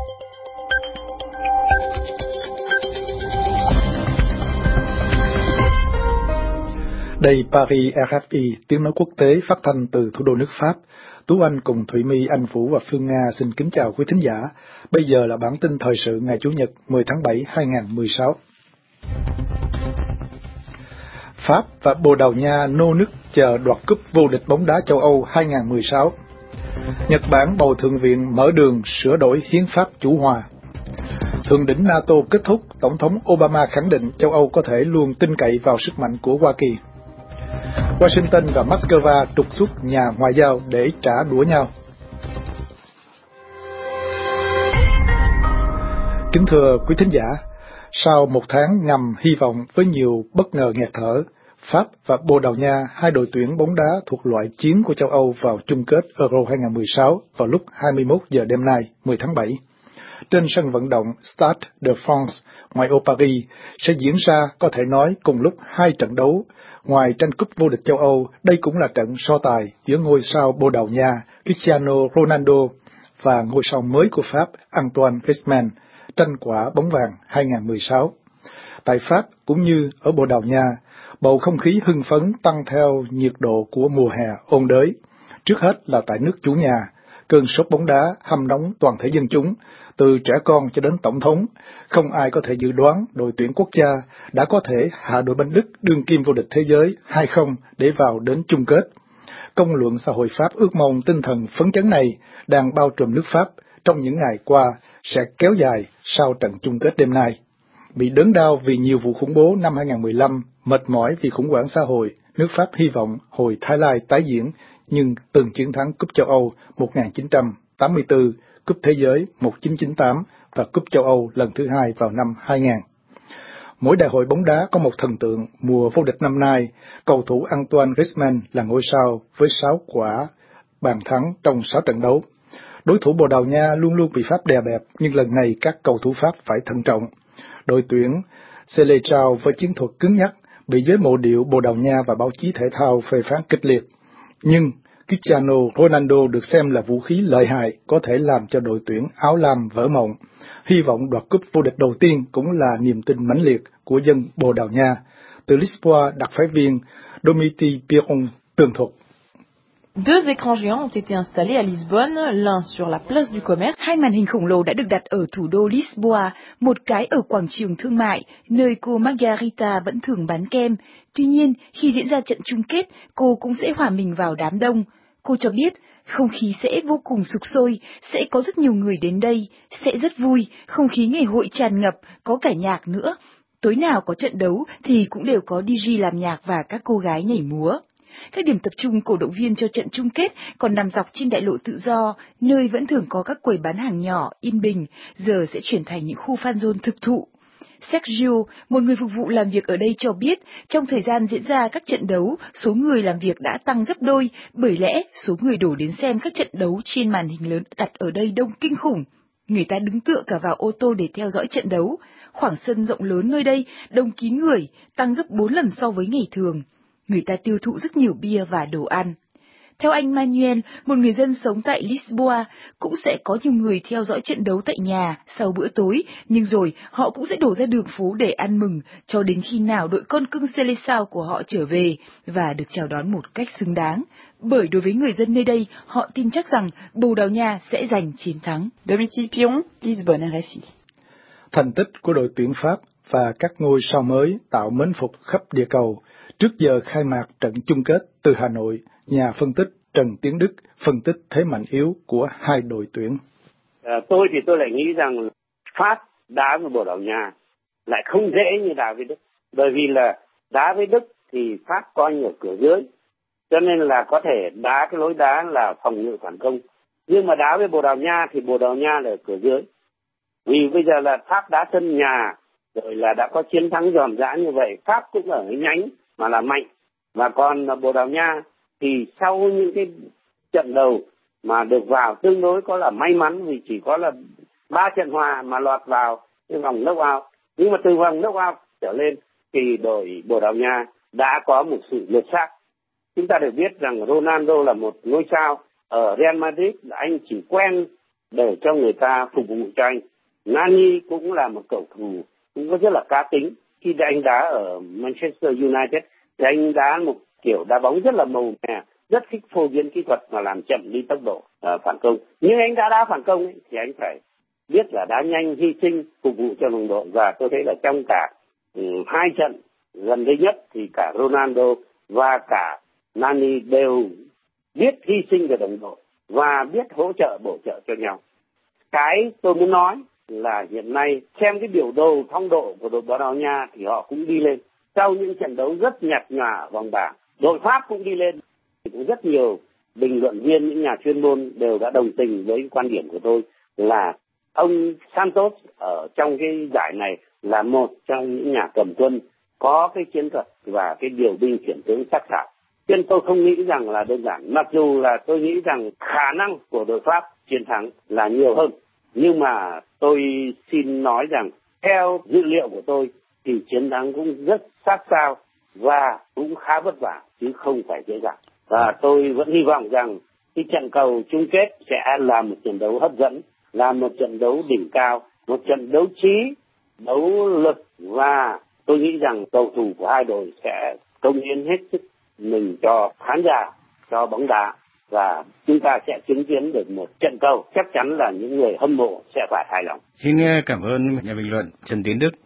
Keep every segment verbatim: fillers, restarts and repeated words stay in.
Đây Paris rờ ép i, tiếng nói quốc tế phát thanh từ thủ đô nước Pháp. Tú Anh cùng Thụy My, Anh Vũ và Phương Nga xin kính chào quý thính giả. Bây giờ là bản tin thời sự ngày Chủ nhật mười tháng bảy hai nghìn không trăm mười sáu. Pháp và Bồ Đào Nha nô nức chờ đoạt cúp vô địch bóng đá châu Âu hai nghìn không trăm mười sáu. Nhật Bản bầu Thượng viện mở đường sửa đổi hiến pháp chủ hòa. Thượng đỉnh NATO kết thúc, Tổng thống Obama khẳng định châu Âu có thể luôn tin cậy vào sức mạnh của Hoa Kỳ. Washington và Moscow trục xuất nhà ngoại giao để trả đũa nhau. Kính thưa quý thính giả, sau một tháng ngầm hy vọng với nhiều bất ngờ nghẹt thở, Pháp và Bồ Đào Nha, hai đội tuyển bóng đá thuộc loại chiến của châu Âu vào chung kết Euro hai nghìn không trăm mười sáu vào lúc hai mươi mốt giờ đêm nay, mười tháng bảy. Trên sân vận động Stade de France, ngoại ô Paris, sẽ diễn ra có thể nói cùng lúc hai trận đấu. Ngoài tranh cúp vô địch châu Âu, đây cũng là trận so tài giữa ngôi sao Bồ Đào Nha Cristiano Ronaldo và ngôi sao mới của Pháp Antoine Griezmann, tranh quả bóng vàng hai nghìn không trăm mười sáu. Tại Pháp cũng như ở Bồ Đào Nha, bầu không khí hưng phấn tăng theo nhiệt độ của mùa hè ôn đới. Trước hết là tại nước chủ nhà, cơn sốt bóng đá hâm nóng toàn thể dân chúng, từ trẻ con cho đến tổng thống. Không ai có thể dự đoán đội tuyển quốc gia đã có thể hạ đội banh Đức đương kim vô địch thế giới hai không để vào đến chung kết. Công luận xã hội Pháp ước mong tinh thần phấn chấn này đang bao trùm nước Pháp trong những ngày qua sẽ kéo dài sau trận chung kết đêm nay. Bị đớn đau vì nhiều vụ khủng bố năm hai nghìn không trăm mười lăm, mệt mỏi vì khủng hoảng xã hội, nước Pháp hy vọng hồi Thái Lai tái diễn, nhưng từng chiến thắng Cúp châu Âu một nghìn chín trăm tám mươi tư, Cúp Thế giới một nghìn chín trăm chín mươi tám và Cúp châu Âu lần thứ hai vào năm hai nghìn. Mỗi đại hội bóng đá có một thần tượng. Mùa vô địch năm nay, cầu thủ Antoine Griezmann là ngôi sao với sáu quả bàn thắng trong sáu trận đấu. Đối thủ Bồ Đào Nha luôn luôn bị Pháp đè bẹp, nhưng lần này các cầu thủ Pháp phải thận trọng. Đội tuyển Seleção với chiến thuật cứng nhắc bị giới mộ điệu Bồ Đào Nha và báo chí thể thao phê phán kịch liệt. Nhưng Cristiano Ronaldo được xem là vũ khí lợi hại có thể làm cho đội tuyển áo lam vỡ mộng. Hy vọng đoạt cúp vô địch đầu tiên cũng là niềm tin mãnh liệt của dân Bồ Đào Nha. Từ Lisboa, đặc phái viên Domiti Piron tường thuật. Deux écrans géants ont été installés à Lisbonne, l'un sur la place du commerce. Hai màn hình khổng lồ đã được đặt ở thủ đô Lisboa, một cái ở quảng trường thương mại, nơi cô Margarita vẫn thường bán kem. Tuy nhiên, khi diễn ra trận chung kết, cô cũng sẽ hòa mình vào đám đông. Cô cho biết, không khí sẽ vô cùng sục sôi, sẽ có rất nhiều người đến đây, sẽ rất vui, không khí ngày hội tràn ngập, có cả nhạc nữa. Tối nào có trận đấu thì cũng đều có đi gi làm nhạc và các cô gái nhảy múa. Các điểm tập trung cổ động viên cho trận chung kết còn nằm dọc trên đại lộ Tự Do, nơi vẫn thường có các quầy bán hàng nhỏ, yên bình, giờ sẽ chuyển thành những khu fan zone thực thụ. Sergio, một người phục vụ làm việc ở đây cho biết, trong thời gian diễn ra các trận đấu, số người làm việc đã tăng gấp đôi, bởi lẽ số người đổ đến xem các trận đấu trên màn hình lớn đặt ở đây đông kinh khủng. Người ta đứng tựa cả vào ô tô để theo dõi trận đấu. Khoảng sân rộng lớn nơi đây đông kín người, tăng gấp bốn lần so với ngày thường. Người ta tiêu thụ rất nhiều bia và đồ ăn. Theo anh Manuel, một người dân sống tại Lisboa, cũng sẽ có nhiều người theo dõi trận đấu tại nhà sau bữa tối, nhưng rồi họ cũng sẽ đổ ra đường phố để ăn mừng cho đến khi nào đội con cưng Seleção của họ trở về và được chào đón một cách xứng đáng. Bởi đối với người dân nơi đây, họ tin chắc rằng Bồ Đào Nha sẽ giành chiến thắng. Domiti Piron, Lisbonne rờ ép i. Thành tích của đội tuyển Pháp và các ngôi sao mới tạo mến phục khắp địa cầu. Trước giờ khai mạc trận chung kết từ Hà Nội, nhà phân tích Trần Tiến Đức phân tích thế mạnh yếu của hai đội tuyển. À, tôi thì tôi lại nghĩ rằng Pháp đá với Bồ Đào Nha lại không dễ như đá với Đức. Bởi vì là đá với Đức thì Pháp coi như ở cửa dưới, cho nên là có thể đá cái lối đá là phòng ngự phản công. Nhưng mà đá với Bồ Đào Nha thì Bồ Đào Nha là ở cửa dưới. Vì bây giờ là Pháp đá sân nhà, rồi là đã có chiến thắng giòn giã như vậy, Pháp cũng ở cái nhánh mà là mạnh. Và còn Bồ Đào Nha thì sau những cái trận đầu mà được vào tương đối có là may mắn, vì chỉ có là ba trận hòa mà lọt vào cái vòng knock-out. Nhưng mà từ vòng knock-out trở lên thì đội Bồ Đào Nha đã có một sự lột xác. Chúng ta được biết rằng Ronaldo là một ngôi sao ở Real Madrid, anh chỉ quen để cho người ta phục vụ cho anh. Nani cũng là một cầu thủ cũng có rất là cá tính. Khi anh đá ở Manchester United thì anh đá một kiểu đá bóng rất là màu mè, rất thích phô diễn kỹ thuật mà làm chậm đi tốc độ uh, phản công. Nhưng anh đã đá phản công ấy, thì anh phải biết là đá nhanh, hy sinh, phục vụ cho đồng đội. Và tôi thấy là trong cả um, hai trận gần đây nhất thì cả Ronaldo và cả Nani đều biết hy sinh về đồng đội và biết hỗ trợ bổ trợ cho nhau. Cái tôi muốn nói là hiện nay xem cái biểu đồ phong độ của đội Bồ Đào Nha thì họ cũng đi lên. Sau những trận đấu rất nhạt nhòa vòng bảng, đội Pháp cũng đi lên. Cũng rất nhiều bình luận viên, những nhà chuyên môn đều đã đồng tình với quan điểm của tôi là ông Santos ở trong cái giải này là một trong những nhà cầm quân có cái chiến thuật và cái điều binh khiển tướng sắc sảo. Nên tôi không nghĩ rằng là đơn giản. Mặc dù là tôi nghĩ rằng khả năng của đội Pháp chiến thắng là nhiều hơn. Nhưng mà tôi xin nói rằng theo dữ liệu của tôi thì chiến thắng cũng rất sát sao và cũng khá vất vả chứ không phải dễ dàng. Và tôi vẫn hy vọng rằng cái trận cầu chung kết sẽ là một trận đấu hấp dẫn, là một trận đấu đỉnh cao, một trận đấu trí, đấu lực, và tôi nghĩ rằng cầu thủ của hai đội sẽ cống hiến hết sức mình cho khán giả, cho bóng đá, và chúng ta sẽ chứng kiến được một trận cầu chắc chắn là những người hâm mộ sẽ phải hài lòng. Xin cảm ơn nhà bình luận Trần Tiến Đức.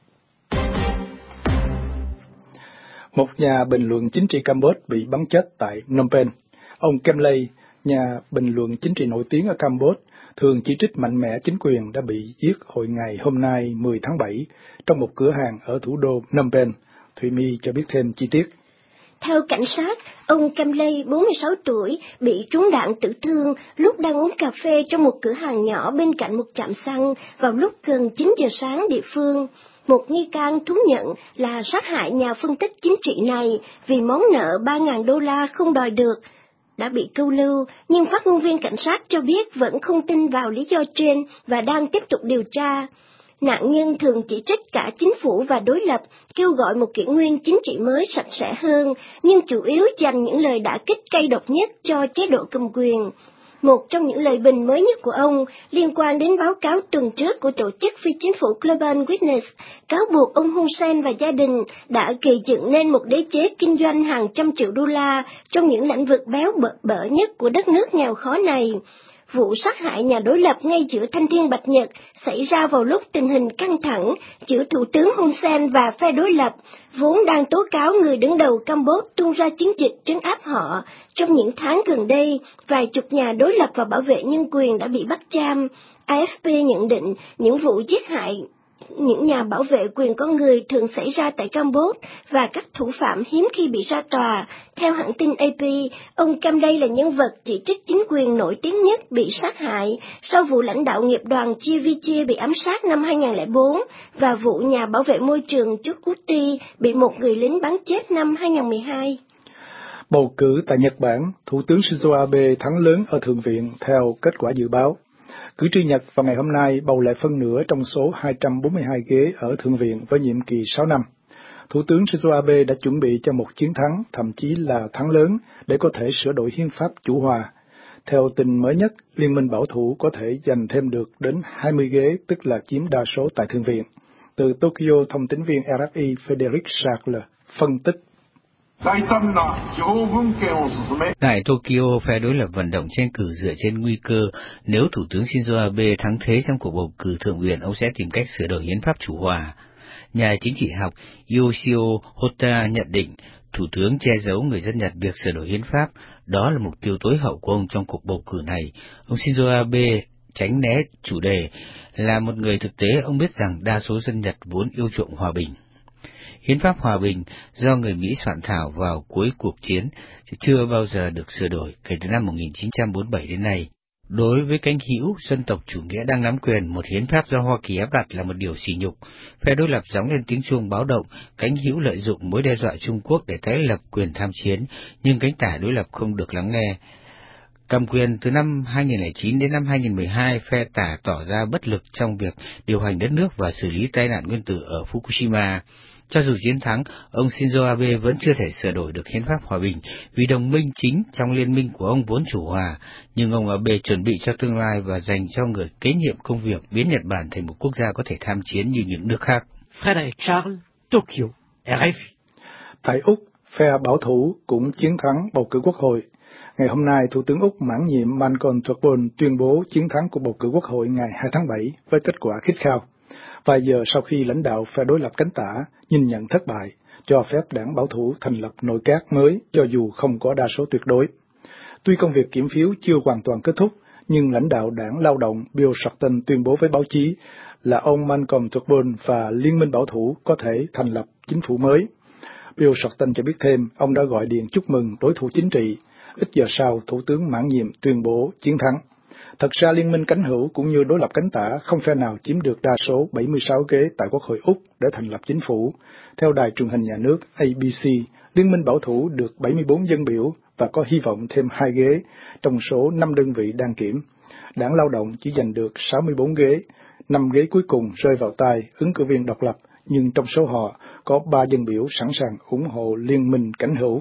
Một nhà bình luận chính trị Campuchia bị bắn chết tại Phnom Penh. Ông Kem Ley, nhà bình luận chính trị nổi tiếng ở Campuchia, thường chỉ trích mạnh mẽ chính quyền đã bị giết hồi ngày hôm nay mười tháng bảy trong một cửa hàng ở thủ đô Phnom Penh. Thùy My cho biết thêm chi tiết. Theo cảnh sát, ông Kem Ley, bốn mươi sáu tuổi, bị trúng đạn tử thương lúc đang uống cà phê trong một cửa hàng nhỏ bên cạnh một trạm xăng vào lúc gần chín giờ sáng địa phương. Một nghi can thú nhận là sát hại nhà phân tích chính trị này vì món nợ ba nghìn đô la không đòi được. Đã bị câu lưu, nhưng phát ngôn viên cảnh sát cho biết vẫn không tin vào lý do trên và đang tiếp tục điều tra. Nạn nhân thường chỉ trích cả chính phủ và đối lập, kêu gọi một kỷ nguyên chính trị mới sạch sẽ hơn, nhưng chủ yếu dành những lời đả kích cay độc nhất cho chế độ cầm quyền. Một trong những lời bình mới nhất của ông liên quan đến báo cáo tuần trước của tổ chức phi chính phủ Global Witness, cáo buộc ông Hun Sen và gia đình đã gây dựng nên một đế chế kinh doanh hàng trăm triệu đô la trong những lĩnh vực béo bở, bở nhất của đất nước nghèo khó này. Vụ sát hại nhà đối lập ngay giữa thanh thiên bạch nhật xảy ra vào lúc tình hình căng thẳng giữa Thủ tướng Hun Sen và phe đối lập, vốn đang tố cáo người đứng đầu Campuchia tung ra chiến dịch trấn áp họ. Trong những tháng gần đây, vài chục nhà đối lập và bảo vệ nhân quyền đã bị bắt giam. a ép pê nhận định những vụ giết hại những nhà bảo vệ quyền con người thường xảy ra tại Campuchia và các thủ phạm hiếm khi bị ra tòa. Theo hãng tin a pê, ông Kem Ley là nhân vật chỉ trích chính quyền nổi tiếng nhất bị sát hại sau vụ lãnh đạo nghiệp đoàn Chia Vichia bị ám sát năm hai nghìn không trăm lẻ bốn và vụ nhà bảo vệ môi trường Chuk Uti bị một người lính bắn chết năm hai nghìn không trăm mười hai. Bầu cử tại Nhật Bản, Thủ tướng Shinzo Abe thắng lớn ở Thượng viện theo kết quả dự báo. Cử tri Nhật vào ngày hôm nay bầu lại phân nửa trong số hai trăm bốn mươi hai ghế ở Thượng viện với nhiệm kỳ sáu năm. Thủ tướng Shinzo Abe đã chuẩn bị cho một chiến thắng, thậm chí là thắng lớn, để có thể sửa đổi hiến pháp chủ hòa. Theo tin mới nhất, Liên minh bảo thủ có thể giành thêm được đến hai mươi ghế, tức là chiếm đa số tại Thượng viện. Từ Tokyo, thông tấn viên rờ ép i Frederick Schackler phân tích. Tại Tokyo, phe đối lập vận động tranh cử dựa trên nguy cơ nếu Thủ tướng Shinzo Abe thắng thế trong cuộc bầu cử thượng viện, ông sẽ tìm cách sửa đổi hiến pháp chủ hòa. Nhà chính trị học Yoshio Hota nhận định Thủ tướng che giấu người dân Nhật việc sửa đổi hiến pháp, đó là mục tiêu tối hậu của ông trong cuộc bầu cử này. Ông Shinzo Abe tránh né chủ đề, là một người thực tế, ông biết rằng đa số dân Nhật vốn yêu chuộng hòa bình. Hiến pháp hòa bình do người Mỹ soạn thảo vào cuối cuộc chiến chưa bao giờ được sửa đổi kể từ năm một nghìn chín trăm bốn mươi bảy đến nay. Đối với cánh hữu dân tộc chủ nghĩa đang nắm quyền, một hiến pháp do Hoa Kỳ áp đặt là một điều sỉ nhục. Phe đối lập gióng lên tiếng chuông báo động, cánh hữu lợi dụng mối đe dọa Trung Quốc để tái lập quyền tham chiến, nhưng cánh tả đối lập không được lắng nghe. Cầm quyền từ năm hai nghìn không trăm lẻ chín đến năm hai nghìn không trăm mười hai, phe tả tỏ ra bất lực trong việc điều hành đất nước và xử lý tai nạn nguyên tử ở Fukushima. Cho dù chiến thắng, ông Shinzo Abe vẫn chưa thể sửa đổi được hiến pháp hòa bình vì đồng minh chính trong liên minh của ông vốn chủ hòa, nhưng ông Abe chuẩn bị cho tương lai và dành cho người kế nhiệm công việc biến Nhật Bản thành một quốc gia có thể tham chiến như những nước khác. Frédéric Charles, Tokyo, R F I. Tại Úc, phe bảo thủ cũng chiến thắng bầu cử quốc hội. Ngày hôm nay, Thủ tướng Úc mãn nhiệm Malcolm Turnbull tuyên bố chiến thắng của bầu cử quốc hội ngày hai tháng bảy với kết quả khít khao. Vài giờ sau khi lãnh đạo phe đối lập cánh tả nhìn nhận thất bại, cho phép đảng bảo thủ thành lập nội các mới cho dù không có đa số tuyệt đối. Tuy công việc kiểm phiếu chưa hoàn toàn kết thúc, nhưng lãnh đạo đảng lao động Bill Shorten tuyên bố với báo chí là ông Malcolm Turnbull và Liên minh bảo thủ có thể thành lập chính phủ mới. Bill Shorten cho biết thêm, ông đã gọi điện chúc mừng đối thủ chính trị. Ít giờ sau, Thủ tướng mãn nhiệm tuyên bố chiến thắng. Thật ra Liên minh cánh hữu cũng như đối lập cánh tả không phe nào chiếm được đa số bảy mươi sáu ghế tại Quốc hội Úc để thành lập chính phủ. Theo đài truyền hình nhà nước A B C, Liên minh bảo thủ được bảy mươi bốn dân biểu và có hy vọng thêm hai ghế trong số năm đơn vị đang kiểm. Đảng Lao động chỉ giành được sáu mươi bốn ghế, năm ghế cuối cùng rơi vào tay ứng cử viên độc lập, nhưng trong số họ có ba dân biểu sẵn sàng ủng hộ Liên minh cánh hữu.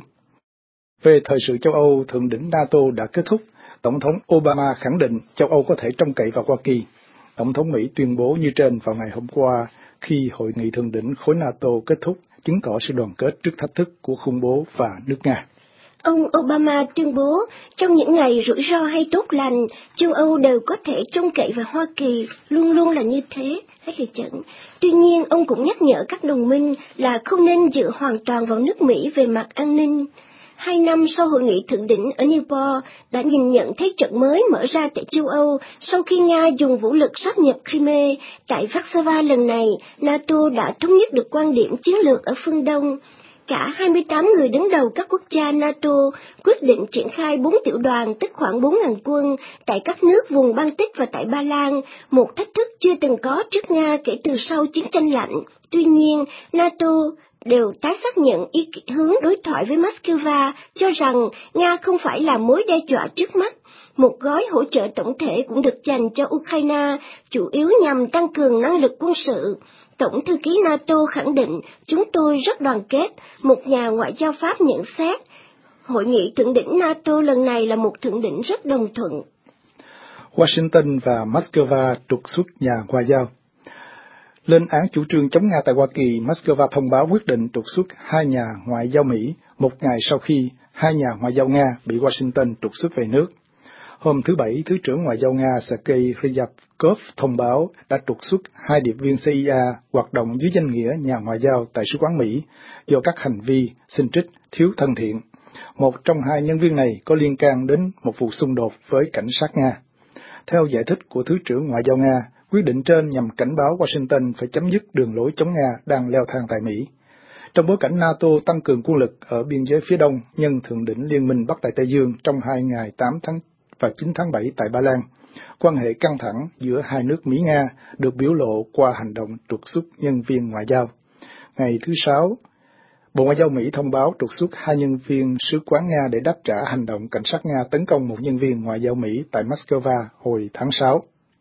Về thời sự châu Âu, thượng đỉnh NATO đã kết thúc. Tổng thống Obama khẳng định châu Âu có thể trông cậy vào Hoa Kỳ. Tổng thống Mỹ tuyên bố như trên vào ngày hôm qua khi hội nghị thượng đỉnh khối NATO kết thúc, chứng tỏ sự đoàn kết trước thách thức của khủng bố và nước Nga. Ông Obama tuyên bố trong những ngày rủi ro hay tốt lành, châu Âu đều có thể trông cậy vào Hoa Kỳ, luôn luôn là như thế. Hết lời dẫn. Tuy nhiên, ông cũng nhắc nhở các đồng minh là không nên dựa hoàn toàn vào nước Mỹ về mặt an ninh. Hai năm sau hội nghị thượng đỉnh ở Newport đã nhìn nhận thế trận mới mở ra tại châu Âu sau khi Nga dùng vũ lực sáp nhập Crimea. Tại Warsaw lần này, NATO đã thống nhất được quan điểm chiến lược ở phương Đông. Cả hai mươi tám người đứng đầu các quốc gia NATO quyết định triển khai bốn tiểu đoàn, tức khoảng bốn nghìn quân, tại các nước vùng Baltic và tại Ba Lan, một thách thức chưa từng có trước Nga kể từ sau chiến tranh lạnh. Tuy nhiên, NATO đều tái xác nhận ý hướng đối thoại với Moscow, cho rằng Nga không phải là mối đe dọa trước mắt. Một gói hỗ trợ tổng thể cũng được dành cho Ukraine, chủ yếu nhằm tăng cường năng lực quân sự. Tổng thư ký NATO khẳng định, chúng tôi rất đoàn kết, một nhà ngoại giao Pháp nhận xét. Hội nghị thượng đỉnh NATO lần này là một thượng đỉnh rất đồng thuận. Washington và Moscow trục xuất nhà ngoại giao. Lên án chủ trương chống Nga tại Hoa Kỳ, Moscow thông báo quyết định trục xuất hai nhà ngoại giao Mỹ một ngày sau khi hai nhà ngoại giao Nga bị Washington trục xuất về nước. Hôm thứ Bảy, Thứ trưởng Ngoại giao Nga Sergei Ryabkov thông báo đã trục xuất hai điệp viên C I A hoạt động dưới danh nghĩa nhà ngoại giao tại Sứ quán Mỹ do các hành vi xin trích thiếu thân thiện. Một trong hai nhân viên này có liên can đến một vụ xung đột với cảnh sát Nga. Theo giải thích của Thứ trưởng Ngoại giao Nga, quyết định trên nhằm cảnh báo Washington phải chấm dứt đường lối chống Nga đang leo thang tại Mỹ. Trong bối cảnh NATO tăng cường quân lực ở biên giới phía đông nhân thượng đỉnh Liên minh Bắc Đại Tây Dương trong hai ngày tám tháng và chín tháng bảy tại Ba Lan, quan hệ căng thẳng giữa hai nước Mỹ-Nga được biểu lộ qua hành động trục xuất nhân viên ngoại giao. Ngày thứ Sáu, Bộ Ngoại giao Mỹ thông báo trục xuất hai nhân viên sứ quán Nga để đáp trả hành động cảnh sát Nga tấn công một nhân viên ngoại giao Mỹ tại Moscow hồi tháng sáu.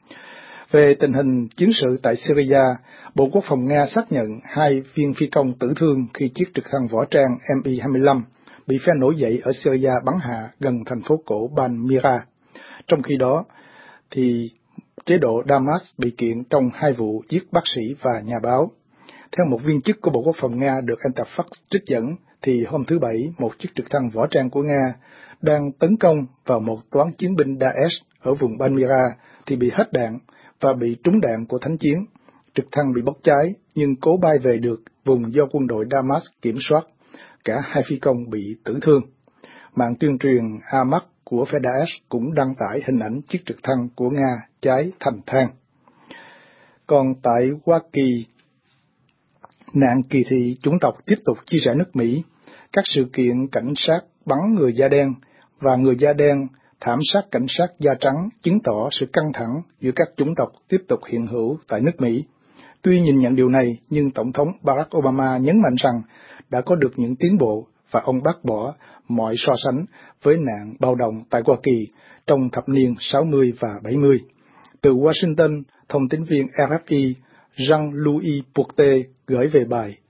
Về tình hình chiến sự tại Syria, Bộ Quốc phòng Nga xác nhận hai viên phi công tử thương khi chiếc trực thăng võ trang M I hai mươi lăm bị phe nổi dậy ở Syria bắn hạ gần thành phố cổ Palmyra. Trong khi đó, thì chế độ Damas bị kiện trong hai vụ giết bác sĩ và nhà báo. Theo một viên chức của Bộ Quốc phòng Nga được Interfax trích dẫn, thì hôm thứ Bảy, một chiếc trực thăng võ trang của Nga đang tấn công vào một toán chiến binh Daesh ở vùng Palmyra thì bị hết đạn và bị trúng đạn của thánh chiến. Trực thăng bị bốc cháy nhưng cố bay về được vùng do quân đội Damas kiểm soát. Cả hai phi công bị tử thương. Mạng tuyên truyền Amaq của phe Daesh cũng đăng tải hình ảnh chiếc trực thăng của Nga cháy thành than. Còn tại Hoa Kỳ, nạn kỳ thị chủng tộc tiếp tục chia rẽ nước Mỹ. Các sự kiện cảnh sát bắn người da đen và người da đen thảm sát cảnh sát da trắng chứng tỏ sự căng thẳng giữa các chủng tộc tiếp tục hiện hữu tại nước Mỹ. Tuy nhìn nhận điều này, nhưng Tổng thống Barack Obama nhấn mạnh rằng đã có được những tiến bộ và ông bác bỏ mọi so sánh với nạn bạo động tại Hoa Kỳ trong thập niên sáu mươi và bảy mươi. Từ Washington, thông tín viên R F I Jean-Louis Bourte gửi về bài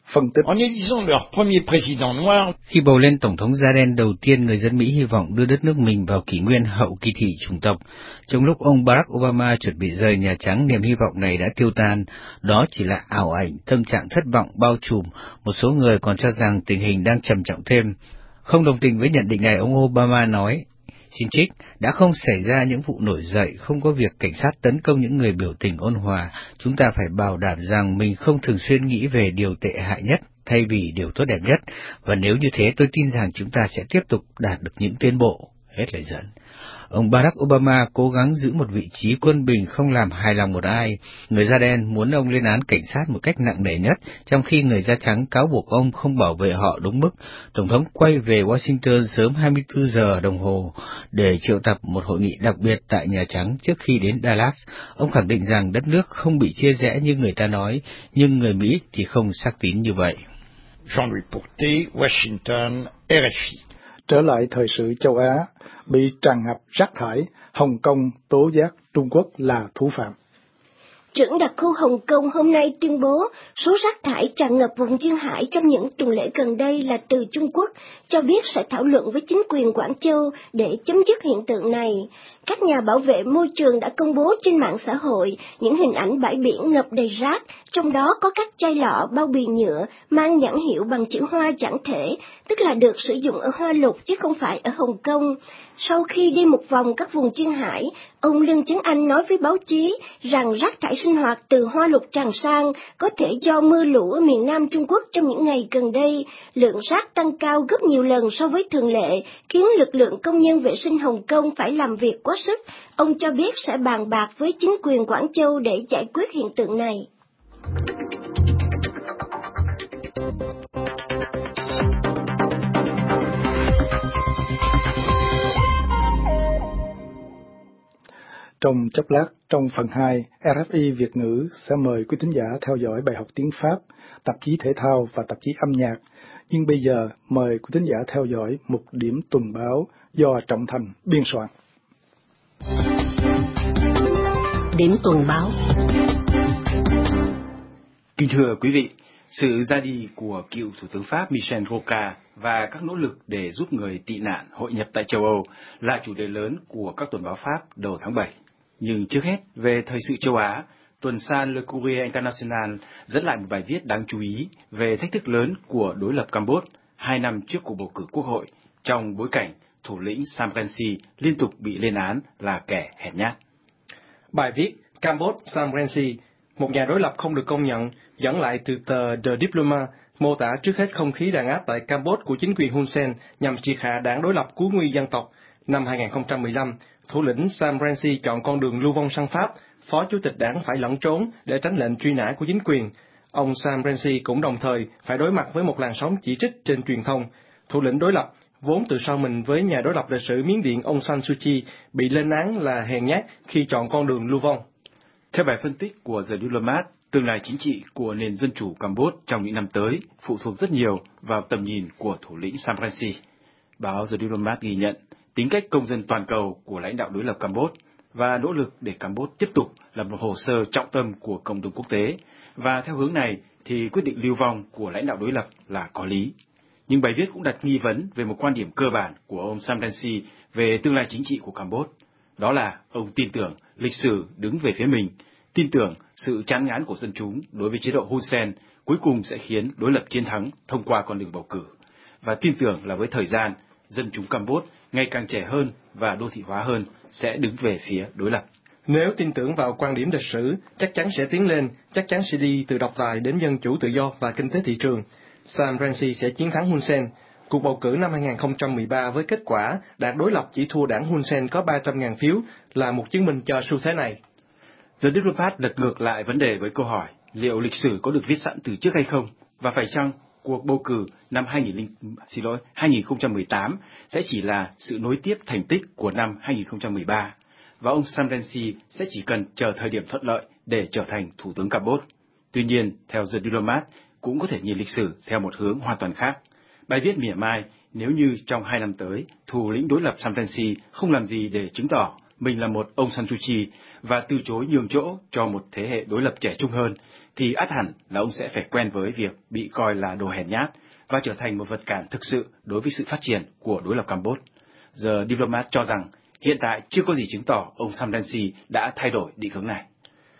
phân tích. En élisant leur premier président noir, khi bầu lên tổng thống da đen đầu tiên, người dân Mỹ hy vọng đưa đất nước mình vào kỷ nguyên hậu kỳ thị chủng tộc. Trong lúc ông Barack Obama chuẩn bị rời Nhà Trắng, niềm hy vọng này đã tiêu tan. Đó chỉ là ảo ảnh, tâm trạng thất vọng bao trùm. Một số người còn cho rằng tình hình đang trầm trọng thêm. Không đồng tình với nhận định này, ông Obama nói, xin trích, đã không xảy ra những vụ nổi dậy, không có việc cảnh sát tấn công những người biểu tình ôn hòa. Chúng ta phải bảo đảm rằng mình không thường xuyên nghĩ về điều tệ hại nhất, thay vì điều tốt đẹp nhất, và nếu như thế tôi tin rằng chúng ta sẽ tiếp tục đạt được những tiến bộ. Hết lời dẫn. Ông Barack Obama cố gắng giữ một vị trí quân bình, không làm hài lòng một ai. Người da đen muốn ông lên án cảnh sát một cách nặng nề nhất, trong khi người da trắng cáo buộc ông không bảo vệ họ đúng mức. Tổng thống quay về Washington sớm hai mươi tư giờ đồng hồ để triệu tập một hội nghị đặc biệt tại Nhà Trắng trước khi đến Dallas. Ông khẳng định rằng đất nước không bị chia rẽ như người ta nói, nhưng người Mỹ thì không xác tín như vậy. Jean-Louis Porté, Washington, R F I. Trở lại thời sự châu Á, bị tràn ngập rác thải, Hồng Kông tố giác Trung Quốc là thủ phạm. Trưởng đặc khu Hồng Kông hôm nay tuyên bố số rác thải tràn ngập vùng duyên hải trong những tuần lễ gần đây là từ Trung Quốc, cho biết sẽ thảo luận với chính quyền Quảng Châu để chấm dứt hiện tượng này. Các nhà bảo vệ môi trường đã công bố trên mạng xã hội những hình ảnh bãi biển ngập đầy rác, trong đó có các chai lọ, bao bì nhựa mang nhãn hiệu bằng chữ Hoa giản thể, tức là được sử dụng ở Hoa Lục chứ không phải ở Hồng Kông. Sau khi đi một vòng các vùng duyên hải, ông Lương Chấn Anh nói với báo chí rằng rác thải sinh hoạt từ Hoa Lục tràn sang có thể do mưa lũ ở miền Nam Trung Quốc trong những ngày gần đây. Lượng rác tăng cao gấp nhiều lần so với thường lệ, khiến lực lượng công nhân vệ sinh Hồng Kông phải làm việc quá sức. Ông cho biết sẽ bàn bạc với chính quyền Quảng Châu để giải quyết hiện tượng này. Trong chốc lát, trong phần hai, R F I Việt ngữ sẽ mời quý thính giả theo dõi bài học tiếng Pháp, tạp chí thể thao và tạp chí âm nhạc. Nhưng bây giờ, mời quý thính giả theo dõi một điểm tuần báo do Trọng Thành biên soạn. Điểm tuần báo. Kính thưa quý vị, sự ra đi của cựu Thủ tướng Pháp Michel Rocard và các nỗ lực để giúp người tị nạn hội nhập tại châu Âu là chủ đề lớn của các tuần báo Pháp đầu tháng bảy. Nhưng trước hết, về thời sự châu Á, tuần san Le Courrier International dẫn lại một bài viết đáng chú ý về thách thức lớn của đối lập Campuchia hai năm trước cuộc bầu cử quốc hội, trong bối cảnh thủ lĩnh Sam Rainsy liên tục bị lên án là kẻ hèn nhát. Bài viết Campuchia Sam Rainsy, một nhà đối lập không được công nhận, dẫn lại từ tờ The Diplomat, mô tả trước hết không khí đàn áp tại Campuchia của chính quyền Hun Sen nhằm triệt hạ đảng đối lập cứu nguy dân tộc. Năm hai không một lăm, thủ lĩnh Sam Rainsy chọn con đường lưu vong sang Pháp, phó chủ tịch đảng phải lẩn trốn để tránh lệnh truy nã của chính quyền. Ông Sam Rainsy cũng đồng thời phải đối mặt với một làn sóng chỉ trích trên truyền thông. Thủ lĩnh đối lập, vốn từ sau mình với nhà đối lập lịch sử Miến Điện Aung San Suu Kyi, bị lên án là hèn nhát khi chọn con đường lưu vong. Theo bài phân tích của The Diplomat, tương lai chính trị của nền dân chủ Campuchia trong những năm tới phụ thuộc rất nhiều vào tầm nhìn của thủ lĩnh Sam Rainsy. Báo The Diplomat ghi nhận tính cách công dân toàn cầu của lãnh đạo đối lập Campuchia và nỗ lực để Campuchia tiếp tục là một hồ sơ trọng tâm của cộng đồng quốc tế, và theo hướng này thì quyết định lưu vong của lãnh đạo đối lập là có lý. Nhưng bài viết cũng đặt nghi vấn về một quan điểm cơ bản của ông Sam Rainsy về tương lai chính trị của Campuchia. Đó là ông tin tưởng lịch sử đứng về phía mình, tin tưởng sự chán ngán của dân chúng đối với chế độ Hun Sen cuối cùng sẽ khiến đối lập chiến thắng thông qua con đường bầu cử, và tin tưởng là với thời gian, dân chúng Campuchia ngày càng trẻ hơn và đô thị hóa hơn sẽ đứng về phía đối lập. Nếu tin tưởng vào quan điểm lịch sử, chắc chắn sẽ tiến lên, chắc chắn sẽ đi từ độc tài đến dân chủ tự do và kinh tế thị trường. Sam Rainsy sẽ chiến thắng Hun Sen. Cuộc bầu cử năm hai không một ba với kết quả đảng đối lập chỉ thua đảng Hun Sen có ba trăm nghìn phiếu là một chứng minh cho xu thế này. The Diplomat lật ngược lại vấn đề với câu hỏi liệu lịch sử có được viết sẵn từ trước hay không, và phải chăng cuộc bầu cử năm hai không một tám sẽ chỉ là sự nối tiếp thành tích của năm hai không một ba, và ông Sam Rainsy sẽ chỉ cần chờ thời điểm thuận lợi để trở thành thủ tướng Campuchia. Tuy nhiên, theo The Diplomat, cũng có thể nhìn lịch sử theo một hướng hoàn toàn khác. Bài viết mỉa mai nếu như trong hai năm tới, thủ lĩnh đối lập Sam Rainsy không làm gì để chứng tỏ mình là một ông San Suu Kyi và từ chối nhường chỗ cho một thế hệ đối lập trẻ trung hơn, thì ắt hẳn là ông sẽ phải quen với việc bị coi là đồ hèn nhát và trở thành một vật cản thực sự đối với sự phát triển của đối lập Campuchia. The Diplomat cho rằng hiện tại chưa có gì chứng tỏ ông Sam Rainsy đã thay đổi định hướng này.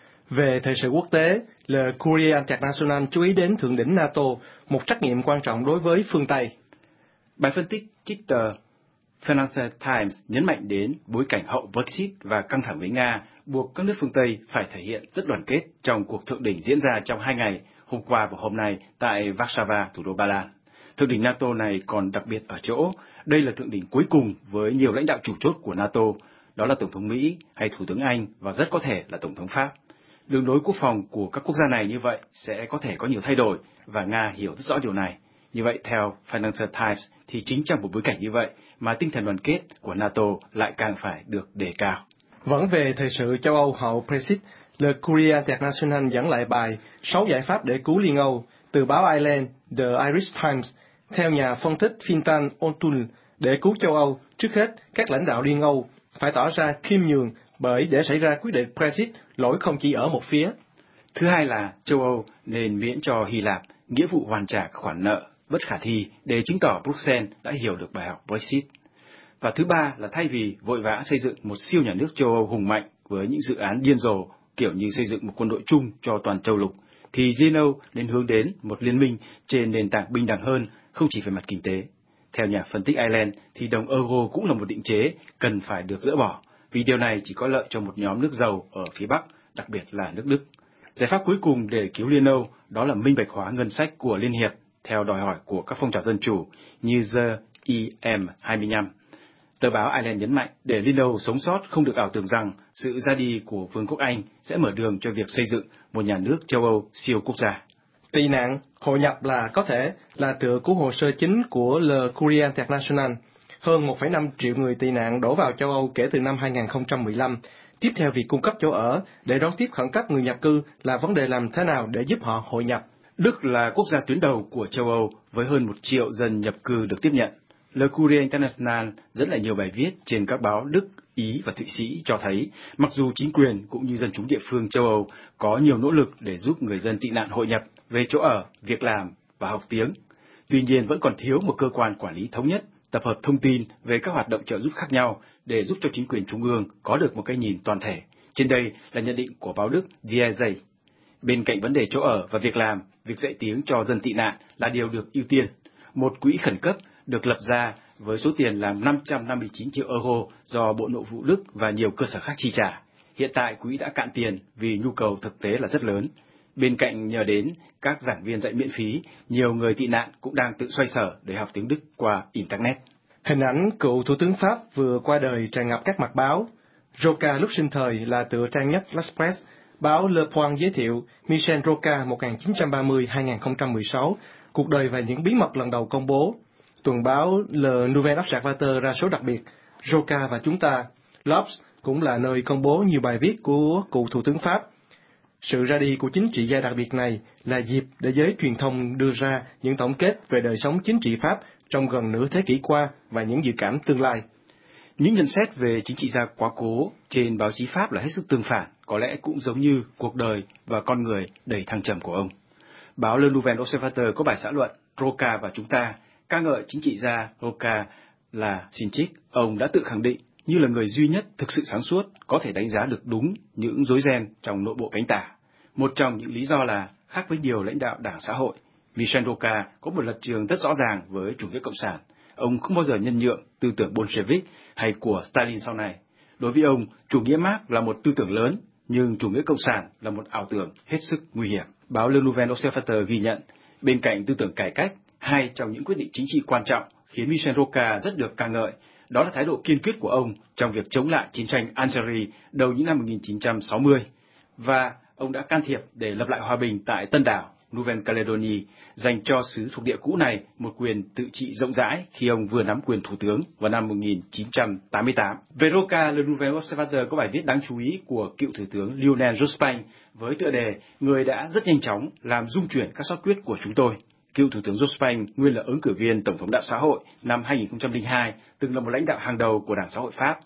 Về thời sự quốc tế, Le Courrier International chú ý đến thượng đỉnh NATO, một trách nhiệm quan trọng đối với phương Tây. Bài phân tích trích tờ Financial Times nhấn mạnh đến bối cảnh hậu Brexit và căng thẳng với Nga buộc các nước phương Tây phải thể hiện rất đoàn kết trong cuộc thượng đỉnh diễn ra trong hai ngày, hôm qua và hôm nay tại Warsaw, thủ đô Ba Lan. Thượng đỉnh NATO này còn đặc biệt ở chỗ, đây là thượng đỉnh cuối cùng với nhiều lãnh đạo chủ chốt của NATO, đó là Tổng thống Mỹ hay Thủ tướng Anh và rất có thể là Tổng thống Pháp. Đường lối quốc phòng của các quốc gia này như vậy sẽ có thể có nhiều thay đổi và Nga hiểu rất rõ điều này. Như vậy, theo Financial Times, thì chính trong một bối cảnh như vậy mà tinh thần đoàn kết của NATO lại càng phải được đề cao. Vẫn về thời sự châu Âu hậu Brexit, Le Courrier International dẫn lại bài sáu giải pháp để cứu Liên Âu từ báo Ireland The Irish Times. Theo nhà phân tích Fintan O'Toole, để cứu châu Âu, trước hết các lãnh đạo Liên Âu phải tỏ ra khiêm nhường, bởi để xảy ra quyết định Brexit, lỗi không chỉ ở một phía. Thứ hai là châu Âu nên miễn cho Hy Lạp nghĩa vụ hoàn trả các khoản nợ bất khả thi để chứng tỏ Bruxelles đã hiểu được bài học Brexit. Và thứ ba là thay vì vội vã xây dựng một siêu nhà nước châu Âu hùng mạnh với những dự án điên rồ kiểu như xây dựng một quân đội chung cho toàn châu lục, thì Liên Âu nên hướng đến một liên minh trên nền tảng bình đẳng hơn, không chỉ về mặt kinh tế. Theo nhà phân tích Ireland, thì đồng euro cũng là một định chế cần phải được dỡ bỏ, vì điều này chỉ có lợi cho một nhóm nước giàu ở phía Bắc, đặc biệt là nước Đức. Giải pháp cuối cùng để cứu Liên Âu đó là minh bạch hóa ngân sách của Liên Hiệp, theo đòi hỏi của các phong trào dân chủ như The E M hai mươi lăm. Tờ báo Ireland nhấn mạnh để Liên Âu sống sót không được ảo tưởng rằng sự ra đi của Vương quốc Anh sẽ mở đường cho việc xây dựng một nhà nước châu Âu siêu quốc gia. Tị nạn, hội nhập là có thể là tựa của hồ sơ chính của Le Courrier International. Hơn một phẩy năm triệu người tị nạn đổ vào châu Âu kể từ năm hai nghìn không trăm mười lăm. Tiếp theo, việc cung cấp chỗ ở để đón tiếp khẩn cấp người nhập cư là vấn đề làm thế nào để giúp họ hội nhập. Đức là quốc gia tuyến đầu của châu Âu với hơn một triệu dân nhập cư được tiếp nhận. Le Courrier International dẫn lại nhiều bài viết trên các báo Đức, Ý và Thụy Sĩ cho thấy, mặc dù chính quyền cũng như dân chúng địa phương châu Âu có nhiều nỗ lực để giúp người dân tị nạn hội nhập về chỗ ở, việc làm và học tiếng, tuy nhiên vẫn còn thiếu một cơ quan quản lý thống nhất, tập hợp thông tin về các hoạt động trợ giúp khác nhau để giúp cho chính quyền trung ương có được một cái nhìn toàn thể. Trên đây là nhận định của báo Đức Die Zeit. Bên cạnh vấn đề chỗ ở và việc làm, việc dạy tiếng cho dân tị nạn là điều được ưu tiên. Một quỹ khẩn cấp được lập ra với số tiền là năm trăm năm mươi chín triệu euro do Bộ Nội vụ Đức và nhiều cơ sở khác chi trả. Hiện tại quỹ đã cạn tiền vì nhu cầu thực tế là rất lớn. Bên cạnh nhờ đến các giảng viên dạy miễn phí, nhiều người tị nạn cũng đang tự xoay sở để học tiếng Đức qua Internet. Hình ảnh cựu Thủ tướng Pháp vừa qua đời tràn ngập các mặt báo. Rocca lúc sinh thời là tựa trang nhất L'Express. Báo Le Point giới thiệu Michel Rocca một nghìn chín trăm ba mươi đến hai nghìn không trăm mười sáu, cuộc đời và những bí mật lần đầu công bố. Tuần báo Le Nouvel Observateur ra số đặc biệt Rocca và chúng ta. L'Obs cũng là nơi công bố nhiều bài viết của cựu Thủ tướng Pháp. Sự ra đi của chính trị gia đặc biệt này là dịp để giới truyền thông đưa ra những tổng kết về đời sống chính trị Pháp trong gần nửa thế kỷ qua và những dự cảm tương lai. Những nhận xét về chính trị gia quá cố trên báo chí Pháp là hết sức tương phản, có lẽ cũng giống như cuộc đời và con người đầy thăng trầm của ông. Báo Le Nouvel Observateur có bài xã luận Rocca và chúng ta, ca ngợi chính trị gia Rocca là xin trích. Ông đã tự khẳng định như là người duy nhất thực sự sáng suốt có thể đánh giá được đúng những rối ren trong nội bộ cánh tả. Một trong những lý do là, khác với nhiều lãnh đạo đảng xã hội, Michel Rocca có một lập trường rất rõ ràng với chủ nghĩa cộng sản. Ông không bao giờ nhân nhượng tư tưởng Bolshevik hay của Stalin sau này. Đối với ông, chủ nghĩa Mác là một tư tưởng lớn, nhưng chủ nghĩa cộng sản là một ảo tưởng hết sức nguy hiểm. Báo Le Nouvel Observateur ghi nhận, bên cạnh tư tưởng cải cách, hai trong những quyết định chính trị quan trọng khiến Michel Rocca rất được ca ngợi, đó là thái độ kiên quyết của ông trong việc chống lại chiến tranh Algeria đầu những năm một nghìn chín trăm sáu mươi, và ông đã can thiệp để lập lại hòa bình tại Tân đảo Nouvelle Calédonie, dành cho xứ thuộc địa cũ này một quyền tự trị rộng rãi khi ông vừa nắm quyền thủ tướng vào năm một nghìn chín trăm tám mươi tám. Về Rocca, Le Nouvel Observateur có bài viết đáng chú ý của cựu thủ tướng Lionel Jospin với tựa đề "Người đã rất nhanh chóng làm rung chuyển các xác quyết của chúng tôi". Cựu thủ tướng Jospin nguyên là ứng cử viên tổng thống đạo xã hội năm hai nghìn không trăm lẻ hai, từng là một lãnh đạo hàng đầu của Đảng Xã hội Pháp.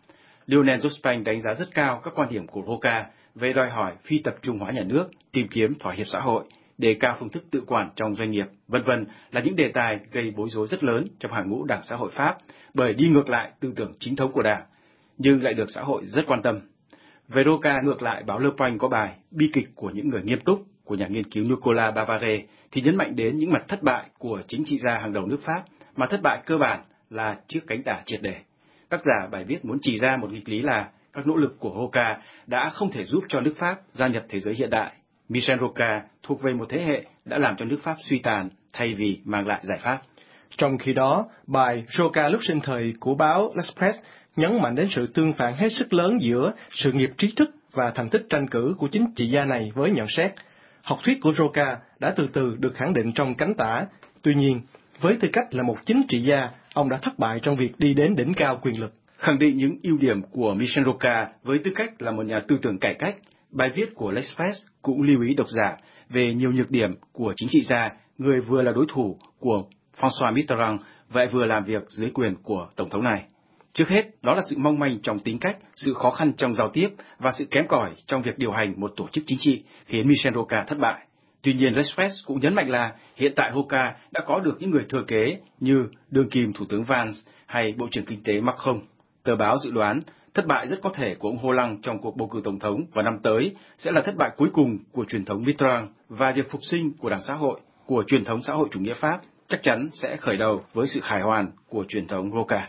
Lionel Jospin đánh giá rất cao các quan điểm của Roca về đòi hỏi phi tập trung hóa nhà nước, tìm kiếm thỏa hiệp xã hội, đề cao phương thức tự quản trong doanh nghiệp, vân vân là những đề tài gây bối rối rất lớn trong hàng ngũ Đảng Xã hội Pháp bởi đi ngược lại tư tưởng chính thống của Đảng, nhưng lại được xã hội rất quan tâm. Về Roca ngược lại, báo Le Point có bài Bi kịch của những người nghiêm túc của nhà nghiên cứu Nicolas Bavare thì nhấn mạnh đến những mặt thất bại của chính trị gia hàng đầu nước Pháp, mà thất bại cơ bản là trước cánh tả triệt để. Tác giả bài viết muốn chỉ ra một nghịch lý là các nỗ lực của Roca đã không thể giúp cho nước Pháp gia nhập thế giới hiện đại. Michel Roca thuộc về một thế hệ đã làm cho nước Pháp suy tàn thay vì mang lại giải pháp. Trong khi đó, bài Roca lúc sinh thời của báo L'Express nhấn mạnh đến sự tương phản hết sức lớn giữa sự nghiệp trí thức và thành tích tranh cử của chính trị gia này với nhận xét. Học thuyết của Roca đã từ từ được khẳng định trong cánh tả. Tuy nhiên, với tư cách là một chính trị gia, ông đã thất bại trong việc đi đến đỉnh cao quyền lực. Khẳng định những ưu điểm của Michel Roca với tư cách là một nhà tư tưởng cải cách, bài viết của L'Express cũng lưu ý độc giả về nhiều nhược điểm của chính trị gia, người vừa là đối thủ của François Mitterrand và vừa làm việc dưới quyền của tổng thống này. Trước hết, đó là sự mong manh trong tính cách, sự khó khăn trong giao tiếp và sự kém cỏi trong việc điều hành một tổ chức chính trị khiến Michel Roca thất bại. Tuy nhiên, L'Express cũng nhấn mạnh là hiện tại Roca đã có được những người thừa kế như đương kim Thủ tướng Valls hay Bộ trưởng Kinh tế Macron. Tờ báo dự đoán thất bại rất có thể của ông Hollande trong cuộc bầu cử tổng thống vào năm tới sẽ là thất bại cuối cùng của truyền thống Mitterrand, và việc phục sinh của Đảng Xã hội, của truyền thống xã hội chủ nghĩa Pháp chắc chắn sẽ khởi đầu với sự khải hoàn của truyền thống Roca.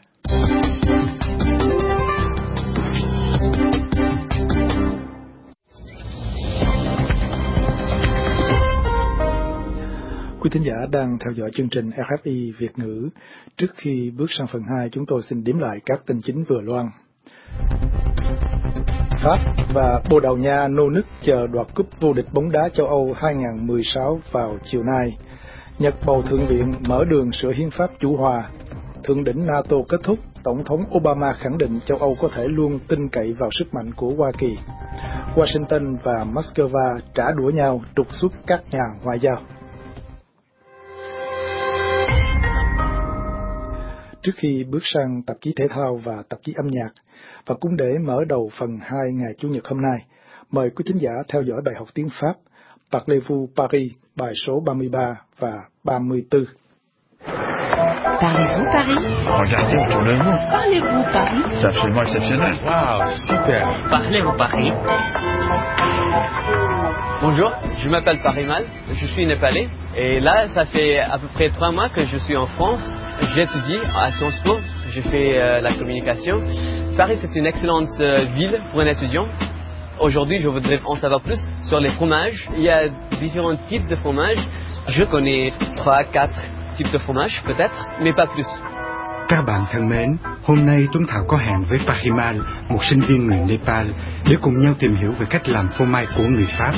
Quý thính giả đang theo dõi chương trình rờ ép i Việt ngữ. Trước khi bước sang phần hai, chúng tôi xin điểm lại các tin chính vừa loan. Pháp và Bồ Đào Nha nô nức chờ đoạt cúp vô địch bóng đá châu Âu hai không một sáu vào chiều nay. Nhật bầu Thượng viện mở đường sửa hiến pháp chủ hòa. Thượng đỉnh NATO kết thúc, Tổng thống Obama khẳng định châu Âu có thể luôn tin cậy vào sức mạnh của Hoa Kỳ. Washington và Moscow trả đũa nhau trục xuất các nhà ngoại giao. Trước khi bước sang tạp chí thể thao và tạp chí âm nhạc, và cũng để mở đầu phần hai ngày Chủ nhật hôm nay, mời quý thính giả theo dõi bài học tiếng Pháp Parlez-vous Paris, bài số ba mươi ba và ba mươi tư. Parlez-vous Paris? Regardez autour de vous. Parlez-vous Paris? C'est absolument exceptionnel. Wow, super. Parlez-vous Paris? Bonjour, je m'appelle Parimal, je suis népalais et là ça fait à peu près trois mois que je suis en France. J'étudie à Sciences Po, je fais euh, la communication. Paris c'est une excellente euh, ville pour un étudiant. Aujourd'hui je voudrais en savoir plus sur les fromages. Il y a différents types de fromages. Je connais trois, quatre types de fromages peut-être, mais pas plus. Các bạn thân mến, hôm nay Tuấn Thảo có hẹn với Parimal, một sinh viên người Nepal, để cùng nhau tìm hiểu về cách làm phô mai của người Pháp.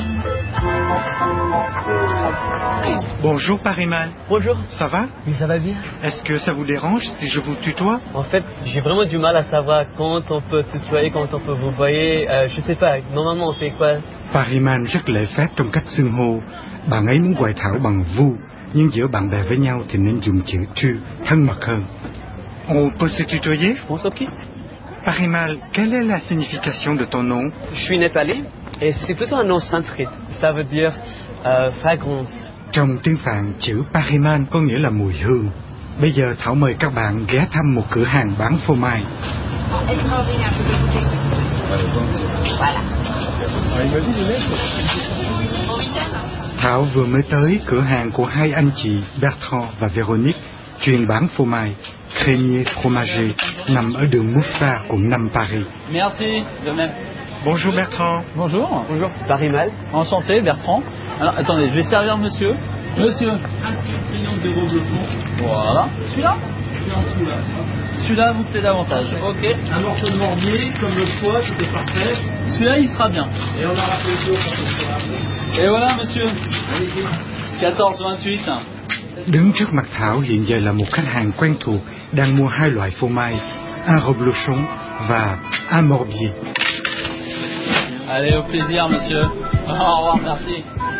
Bonjour Parimal. Bonjour. Ça va? Oui, ça va bien. Est-ce que ça vous dérange si je vous tutoie? En fait, j'ai vraiment du mal à savoir quand on peut tutoyer, quand on peut vous voyer. Euh, je sais pas, normalement on fait quoi? Parimal rất lễ phép trong cách xưng hô. Bạn ấy muốn gọi Thảo bằng vous, nhưng giữa bạn bè với nhau thì nên dùng chữ tu, thân mật hơn. On peut se tutoyer? Je pense ok. Parimal, quelle est la signification de ton nom? Je suis népalais et c'est plutôt un nom sanskrit. Ça veut dire euh, fragrance. Trong tiếng Phạn, chữ Parimal có nghĩa là mùi hương. Bây giờ Thảo mời các bạn ghé thăm một cửa hàng bán phô mai. Thảo vừa mới tới cửa hàng của hai anh chị Bertrand và Véronique, chuyên bán phô mai, Crémier Fromager, nằm ở đường Mouffetard, quận năm Paris. Merci, de même. Bonjour Bertrand. Bonjour. Bonjour. Parimal. Enchanté, Bertrand. Alors, attendez, je vais servir monsieur. Monsieur. Voilà. Celui-là? Celui-là vous plaît davantage. Ok. Un morceau de morbier, comme le foie, tout est parfait. Celui-là, il sera bien. Et on a rappelé le jour. Et voilà, monsieur. quatorze vingt-huit. Đứng trước mặt Thảo hiện giờ là một khách hàng quen thuộc đang mua hai loại phô mai, un reblochon và un morbier. Allez, au plaisir, monsieur. Au revoir, merci.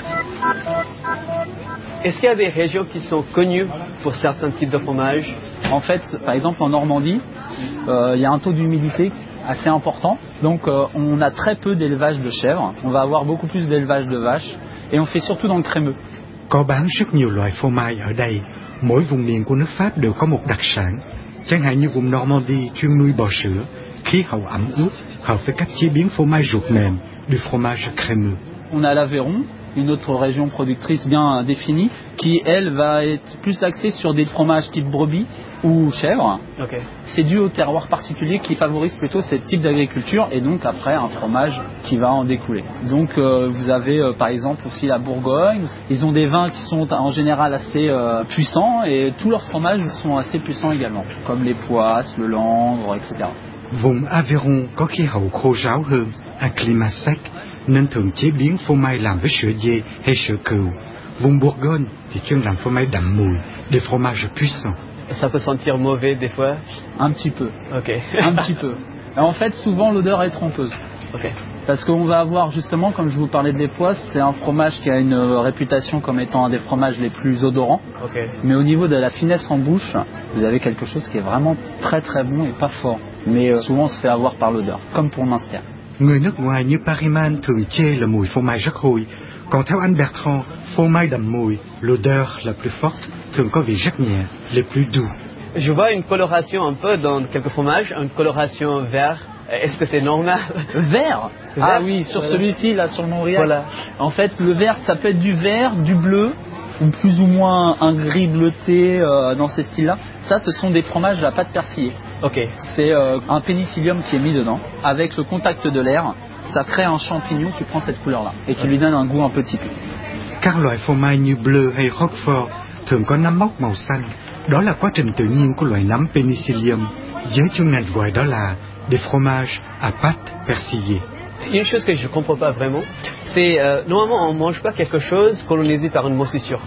Est-ce qu'il y a des régions qui sont connues pour certains types de fromages? En fait, par exemple, en Normandie, euh, il y a un taux d'humidité assez important. Donc, euh, on a très peu d'élevage de chèvres. On va avoir beaucoup plus d'élevage de vaches. Et on fait surtout dans le crémeux. Có bán rất nhiều loại phô mai ở đây. Mỗi vùng miền của nước Pháp đều có một đặc sản. Chẳng hạn như vùng Normandie chuyên nuôi bò sữa, khí hậu ẩm ướt, hợp với cách chế biến phô mai ruột mềm, du fromage crémeux. On a l'Aveyron, une autre région productrice bien définie, qui elle va être plus axée sur des fromages type brebis ou chèvre. Okay. C'est dû au terroir particulier qui favorise plutôt ce type d'agriculture et donc après un fromage qui va en découler. Donc euh, vous avez euh, par exemple aussi la Bourgogne, ils ont des vins qui sont en général assez euh, puissants et tous leurs fromages sont assez puissants également, comme les poisses, le langre, et cetera. Vùng Aveyron có khí hậu khô ráo hơn, un climat sec, nên thường chế biến phô mai làm với sữa dê hay sữa cừu. Vùng Bourgogne thì chuyên làm phô mai đậm mùi, des fromages puissants. Ça peut sentir mauvais des fois? Un petit peu. Ok. Un petit peu. En fait, souvent l'odeur est trompeuse. Ok. Parce qu'on va avoir justement, comme je vous parlais de l'époisse, c'est un fromage qui a une réputation comme étant un des fromages les plus odorants. Okay. Mais au niveau de la finesse en bouche, vous avez quelque chose qui est vraiment très très bon et pas fort. Mais euh, souvent on se fait avoir par l'odeur, comme pour Munster. Người nước ngoài như Pariman thường chê là mùi phô mai rất hôi. Còn theo anh Bertrand, phô mai đậm mùi, l'odeur la plus forte, thường có vị rất nhẹ, les plus doux. Je vois une coloration un peu dans quelques fromages, une coloration vert. Est-ce que c'est normal? Vert? Ah oui, sur voilà. Celui-ci, là, sur le Montréal. Voilà. En fait, le vert, ça peut être du vert, du bleu, ou plus ou moins un gris bleuté euh, dans ces styles-là. Ça, ce sont des fromages à pâte persillée. Ok. C'est euh, un pénicillium qui est mis dedans. Avec le contact de l'air, ça crée un champignon qui prend cette couleur-là et qui lui donne un goût un peu typique. Các loại phô mai như bleu hay roquefort thường có nấm mốc màu xanh. Đó là quá trình tự nhiên của loại nấm pénicillium. Giới chuyên ngành gọi đó là des fromages à pâte persillée. Une chose que je ne comprends pas vraiment, c'est euh, normalement on ne mange pas quelque chose colonisé par une moisissure.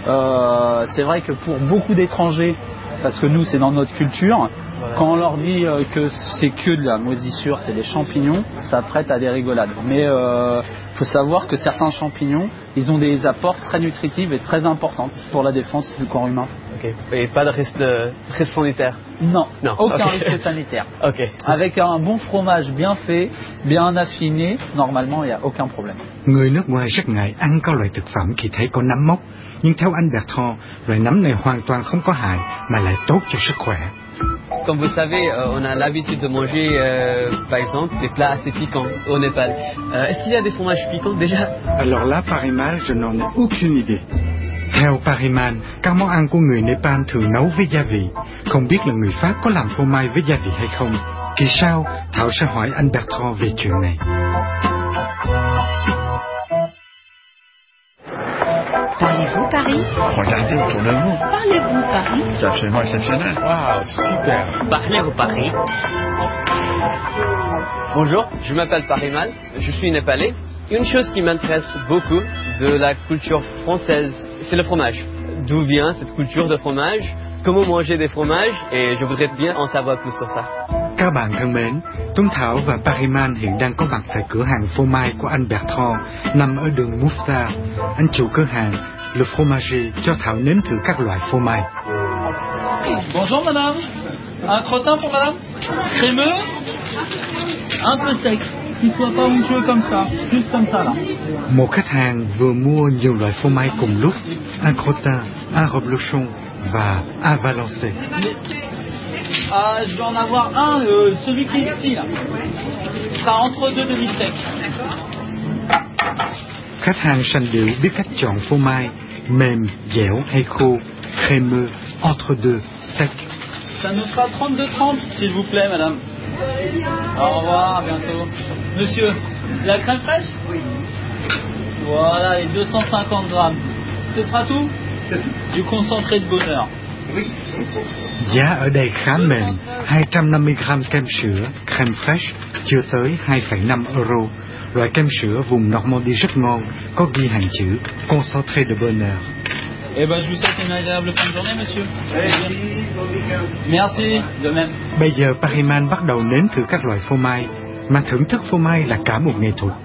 Euh, c'est vrai que pour beaucoup d'étrangers, parce que nous c'est dans notre culture, voilà. Quand on leur dit euh, que c'est que de la moisissure, c'est des champignons, ça prête à des rigolades. Mais il euh, faut savoir que certains champignons, ils ont des apports très nutritifs et très importants pour la défense du corps humain. Okay. Et pas de risque, de risque sanitaire? Non, non. Aucun okay. risque sanitaire. Okay. Avec un bon fromage bien fait, bien affiné, normalement il n'y a aucun problème. Người nước ngoài rất ngại ăn các loại thực phẩm khi thấy có nấm mốc, nhưng theo anh Bertrand, loại nấm này hoàn toàn không có hại mà lại tốt cho sức khỏe. Comme vous savez, euh, on a l'habitude de manger, euh, par exemple, des plats assez piquants au Népal. Euh, est-ce qu'il y a des fromages piquants déjà? Alors là, Parimal, je n'en ai aucune idée. Theo Pariman, các món ăn của người Nepal thường nấu với gia vị. Không biết là người Pháp có làm phô mai với gia vị hay không. Kỳ sau, Thảo sẽ hỏi anh Bertrand về chuyện này. Parlez-vous Paris? Regardez autour de vous. Parlez-vous Paris? C'est absolument exceptionnel. Waouh, super. Parlez-vous Paris? Bonjour, je m'appelle Parimal, je suis népalais. Une chose qui m'intéresse beaucoup de la culture française, c'est le fromage. D'où vient cette culture de fromage? Comment manger des fromages? Et je voudrais bien en savoir plus sur ça. Các bạn thân mến, Tuấn Thảo và Pariman hiện đang có mặt tại cửa hàng phô mai của anh Bertrand nằm ở đường Mouffetard. Anh chủ cửa hàng, Le Fromager, cho Thảo nếm thử các loại phô mai. Bonjour madame, un crottin pour madame? Crémeux? Un peu sec, qu'il soit pas onctueux comme ça, juste comme ça là. Một khách hàng vừa mua nhiều loại phô mai cùng lúc, un crottin, un reblochon và un valencé. Ah, je vais en avoir un, euh, celui qui est ici là. Ce sera entre deux demi-secs. Khách hàng sành điệu biết cách chọn phô mai, mềm, dẻo hay khô, crémeux, entre deux, sec. Ça nous fera trente-deux trente, s'il vous plaît, madame. Au revoir, à bientôt. Monsieur, la crème fraîche? Oui. Voilà, les deux cent cinquante grammes. Ce sera tout? Du concentré de bonheur. Oui. Giá ở đây khá mềm, hai trăm năm mươi gam kem sữa, crème fraîche, chưa tới hai phẩy năm euro. Loại kem sữa vùng Normandie rất ngon, có ghi hàng chữ concentré de bonheur. Eh ben, je vous souhaite une agréable fin de journée, monsieur. Merci, de même. Bây giờ Pariman bắt đầu nếm thử các loại phô mai. mà thưởng thức phô mai là cả một nghệ thuật.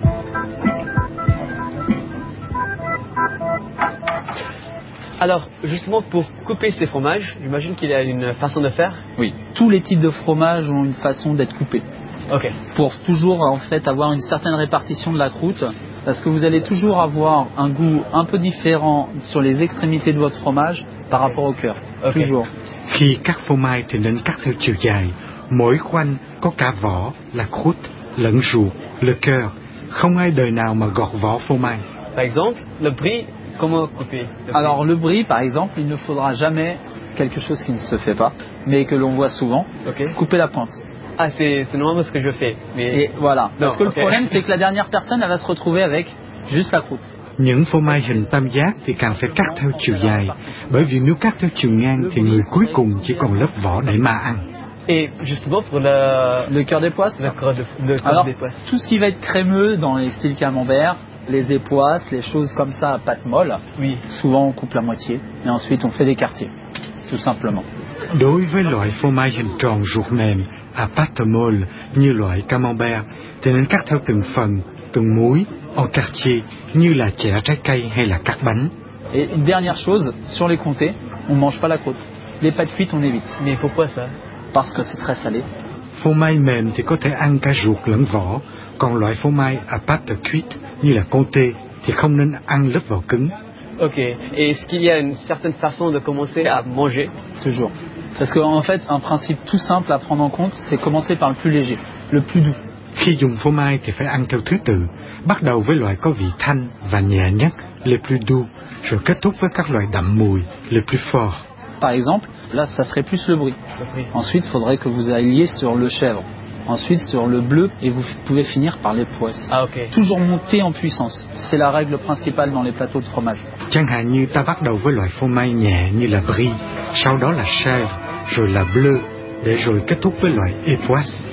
Alors, justement, pour couper ces fromages, j'imagine qu'il y a une façon de faire. Oui, tous les types de fromages ont une façon d'être coupés. Ok. Pour toujours, en fait, avoir une certaine répartition de la croûte, parce que vous allez toujours avoir un goût un peu différent sur les extrémités de votre fromage par rapport au cœur. Okay. Toujours. Khi cắt phô mai thì nên cắt theo chiều dài. Mỗi khoanh có cả vỏ, là croûte, lẫn ruột, le cœur. Không ai đời nào mà gọt vỏ phô mai. Par exemple, le brie, comment couper? Le Alors le brie, par exemple, il ne faudra jamais quelque chose qui ne se fait pas, mais que l'on voit souvent, okay. couper la pointe. Ah, c'est, c'est normalement ce que je fais. Mais... Et voilà. Non, parce que okay. le problème, c'est que la dernière personne, elle va se retrouver avec juste la croûte. Những phô mai hình tam giác thì càng phải cắt theo chiều dài, bởi vì nếu cắt theo chiều ngang thì người cuối cùng chỉ còn lớp vỏ để mà ăn. Et justement pour le, le cœur des poisses. Le cœur, de, le cœur Alors, des poisses. Tout ce qui va être crémeux dans les styles camembert, les époisses, les choses comme ça à pâte molle, oui. Souvent on coupe la moitié et ensuite on fait des quartiers, tout simplement. Đối với loại phô mai hình tròn ruột mềm à pâte molle như loại camembert thì nên cắt theo từng phần, từng múi, en quartier như là chẻ trái cây hay là cắt bánh. Et une dernière chose, sur les comtés, on mange pas la croûte. Les pâtes cuites on évite. Mais pourquoi ça? Parce que c'est très salé. Phô mai mềm thì có thể ăn cả ruột lẫn vỏ, còn loại phô mai à pâte cuite như là comté thì không nên ăn lớp vỏ cứng. Ok. Et est-ce qu'il y a une certaine façon de commencer à manger? Toujours. Parce qu'en en fait, un principe tout simple à prendre en compte, c'est commencer par le plus léger, le plus doux. Khi dùng phô mai thì phải ăn theo thứ tự, bắt đầu với loại có vị thanh và nhẹ nhất, le plus doux, rồi kết thúc với các loại đậm mùi, le plus fort. Par exemple, là, ça serait plus le brie. Le brie. Ensuite, il faudrait que vous alliez sur le chèvre. Ensuite, sur le bleu, et vous pouvez finir par les poisses. Ah, ok. Toujours monter en puissance. C'est la règle principale dans les plateaux de fromage. Chẳng hạn như ta bắt đầu với loại phô mai nhẹ như là brie, sau đó là chèvre, rồi là bleu, để rồi kết thúc với loại époisse.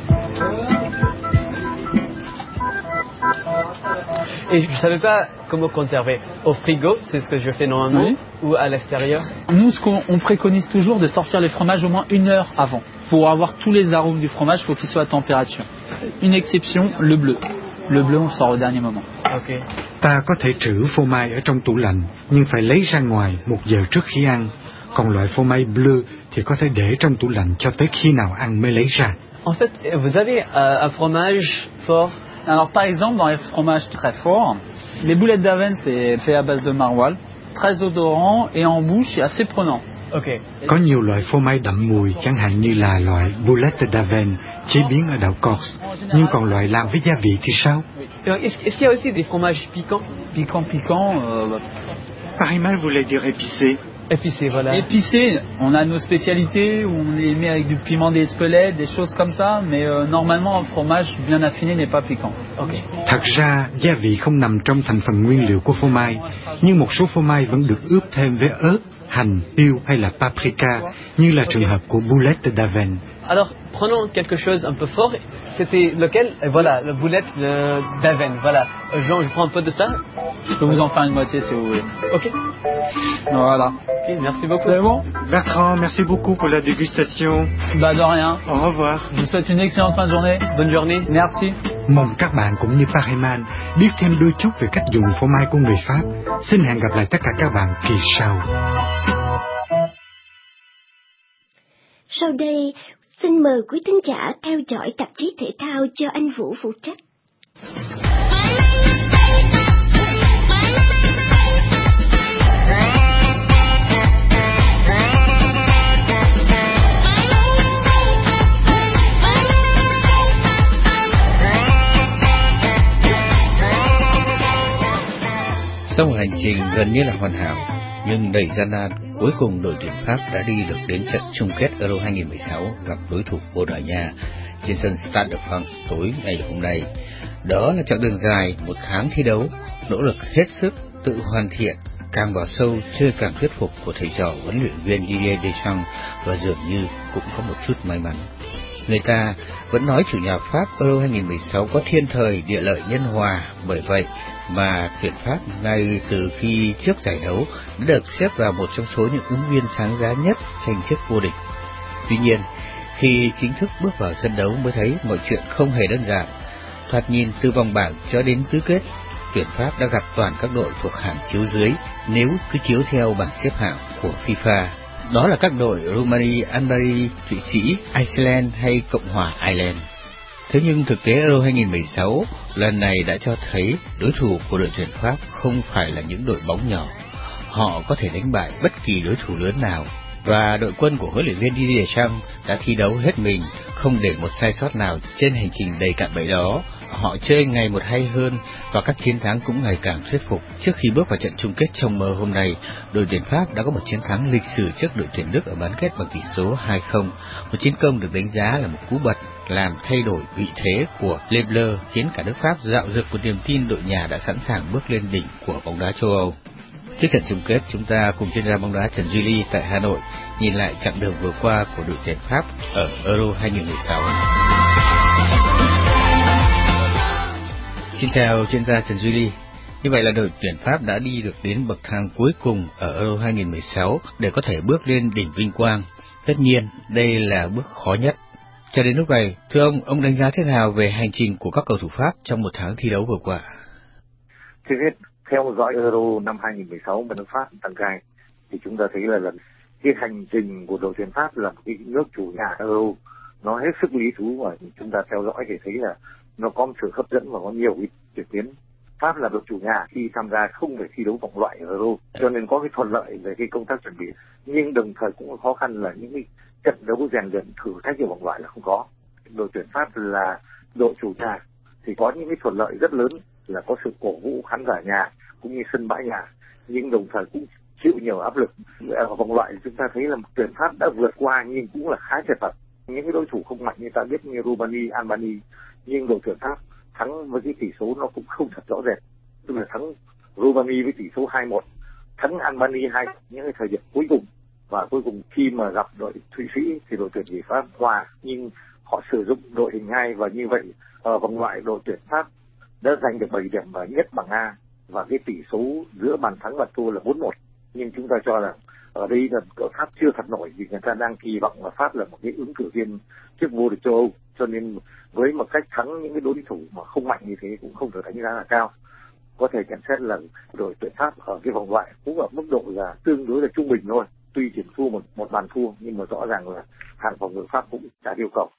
Et je ne savais pas comment conserver. Au frigo, c'est ce que je fais normalement, oui. Ou à l'extérieur? Nous, ce qu'on on préconise toujours, de sortir les fromages au moins une heure avant. Pour avoir tous les arômes du fromage, il faut qu'il soit à température. Une exception, le bleu. Le bleu, on le sort au dernier moment. Ok. Ta có thể trữ phô mai ở trong tủ lạnh, nhưng phải lấy ra ngoài một giờ trước khi ăn. Còn loại phô mai bleu thì có thể để trong tủ lạnh cho tới khi nào ăn mới lấy ra. En fait, vous avez euh, un fromage fort. Alors par exemple, dans les fromages très forts, les boulettes d'Avenne, c'est fait à base de maroilles, très odorant et en bouche, c'est assez prenant. Okay. Có nhiều loại phô mai đậm mùi, chẳng hạn như là loại boulette d'Avenne chế biến ở đảo Corse. Nhưng còn loại làm với gia vị thì sao? Est-ce, est-ce qu'il y a aussi des fromages piquants? Piquant, piquant. Euh, Parimal voulait dire épicé. Épicé, voilà. Épicé, on a nos spécialités où on les met avec du piment d'Espelette, des choses comme ça, mais euh, normalement un fromage bien affiné n'est pas piquant. Okay. Thật ra gia vị không nằm trong thành phần nguyên liệu của phô mai, nhưng một số phô mai vẫn được ướp thêm với ớt, hành, tiêu hay là paprika, như là trường hợp của boulette d'Avenne. Alors, prenons quelque chose un peu fort. C'était lequel? Et voilà, le boulette le, d'Avenne. Voilà. Jean, je prends un peu de ça. Je peux vous en faire une moitié si vous voulez. Ok. Voilà. Ok, merci beaucoup. C'est bon? Bertrand, merci beaucoup pour la dégustation. Bah de rien. Au revoir. Je vous souhaite une excellente fin de journée. Bonne journée. Merci. Mong các bạn cũng như Parimal biết thêm đôi chút về cách dùng phô mai của người Pháp. Xin hẹn gặp lại tất cả các bạn kỳ sau. Sau đây, xin mời quý thính giả theo dõi tạp chí thể thao do anh Vũ phụ trách. Sau một hành trình gần như là hoàn hảo nhưng đầy gian nan, cuối cùng đội tuyển Pháp đã đi được đến trận chung kết Euro hai không một sáu gặp đối thủ Bồ Đào Nha trên sân Stade de France tối ngày hôm nay. Đó là chặng đường dài, một tháng thi đấu, nỗ lực hết sức, tự hoàn thiện, càng vào sâu chơi càng thuyết phục của thầy trò huấn luyện viên Didier Deschamps và dường như cũng có một chút may mắn. Người ta vẫn nói chủ nhà Pháp Euro hai không một sáu có thiên thời địa lợi nhân hòa, bởi vậy mà tuyển Pháp ngay từ khi trước giải đấu đã được xếp vào một trong số những ứng viên sáng giá nhất tranh chức vô địch. Tuy nhiên, khi chính thức bước vào sân đấu mới thấy mọi chuyện không hề đơn giản. Thoạt nhìn từ vòng bảng cho đến tứ kết, tuyển Pháp đã gặp toàn các đội thuộc hạng chiếu dưới nếu cứ chiếu theo bảng xếp hạng của FIFA. Đó là các đội Romania, Albania, Thụy Sĩ, Iceland hay Cộng hòa Ireland. Thế nhưng thực tế Euro hai không một sáu lần này đã cho thấy đối thủ của đội tuyển Pháp không phải là những đội bóng nhỏ. Họ có thể đánh bại bất kỳ đối thủ lớn nào, và đội quân của huấn luyện viên Didier Deschamps đã thi đấu hết mình, không để một sai sót nào trên hành trình đầy cạm bẫy đó. Họ chơi ngày một hay hơn và các chiến thắng cũng ngày càng thuyết phục. Trước khi bước vào trận chung kết trong mơ hôm nay, đội tuyển Pháp đã có một chiến thắng lịch sử trước đội tuyển Đức ở bán kết bằng tỷ số hai không. Một chiến công được đánh giá là một cú bật làm thay đổi vị thế của Le Bleu, khiến cả nước Pháp dạo dực một niềm tin đội nhà đã sẵn sàng bước lên đỉnh của bóng đá châu Âu. Trước trận chung kết, chúng ta cùng chuyên gia bóng đá Trần Duy Ly tại Hà Nội nhìn lại chặng đường vừa qua của đội tuyển Pháp ở Euro hai không một sáu. Xin chào chuyên gia Trần Duy Ly. Như vậy là đội tuyển Pháp đã đi được đến bậc thang cuối cùng ở Euro hai không một sáu để có thể bước lên đỉnh vinh quang. Tất nhiên, đây là bước khó nhất. Cho đến lúc này, thưa ông, ông đánh giá thế nào về hành trình của các cầu thủ Pháp trong một tháng thi đấu vừa qua? Trước hết, theo dõi Euro năm hai không một sáu mà nước Pháp đăng cai, thì chúng ta thấy là lần cái hành trình của đội tuyển Pháp là một cái nước chủ nhà Euro, nó hết sức lý thú, và chúng ta theo dõi thì thấy là nó có một sự hấp dẫn và có nhiều cái chuyển biến. Pháp là đội chủ nhà khi tham gia không phải thi đấu vòng loại Euro, cho nên có cái thuận lợi về cái công tác chuẩn bị, nhưng đồng thời cũng khó khăn là những cái trận đấu rèn luyện thử thách ở vòng loại là không có. Đội tuyển Pháp là đội chủ nhà thì có những cái thuận lợi rất lớn là có sự cổ vũ khán giả nhà cũng như sân bãi nhà, nhưng đồng thời cũng chịu nhiều áp lực. Ở vòng loại chúng ta thấy là tuyển Pháp đã vượt qua nhưng cũng là khá chật vật. Những cái đối thủ không mạnh như ta biết như Romania, Albania, nhưng đội tuyển Pháp thắng với cái tỷ số nó cũng không thật rõ rệt, tức là thắng Romania với tỷ số hai một, thắng Albania hai những cái thời điểm cuối cùng, và cuối cùng khi mà gặp đội Thụy Sĩ thì đội tuyển người Pháp hòa, nhưng họ sử dụng đội hình hai, và như vậy ở vòng loại đội tuyển Pháp đã giành được bảy điểm và nhất bảng A, và cái tỷ số giữa bàn thắng và thua là bốn một. Nhưng chúng ta cho là ở đây là Pháp chưa thật nổi, vì người ta đang kỳ vọng là Pháp là một cái ứng cử viên chức vô địch châu Âu, cho nên với một cách thắng những cái đối thủ mà không mạnh như thế cũng không được đánh giá là cao. Có thể nhận xét là đội tuyển Pháp ở cái vòng loại cũng ở mức độ là tương đối là trung bình thôi, tuy chỉ thua một một bàn thua, nhưng mà rõ ràng là hàng phòng ngự Pháp cũng đạt yêu cầu.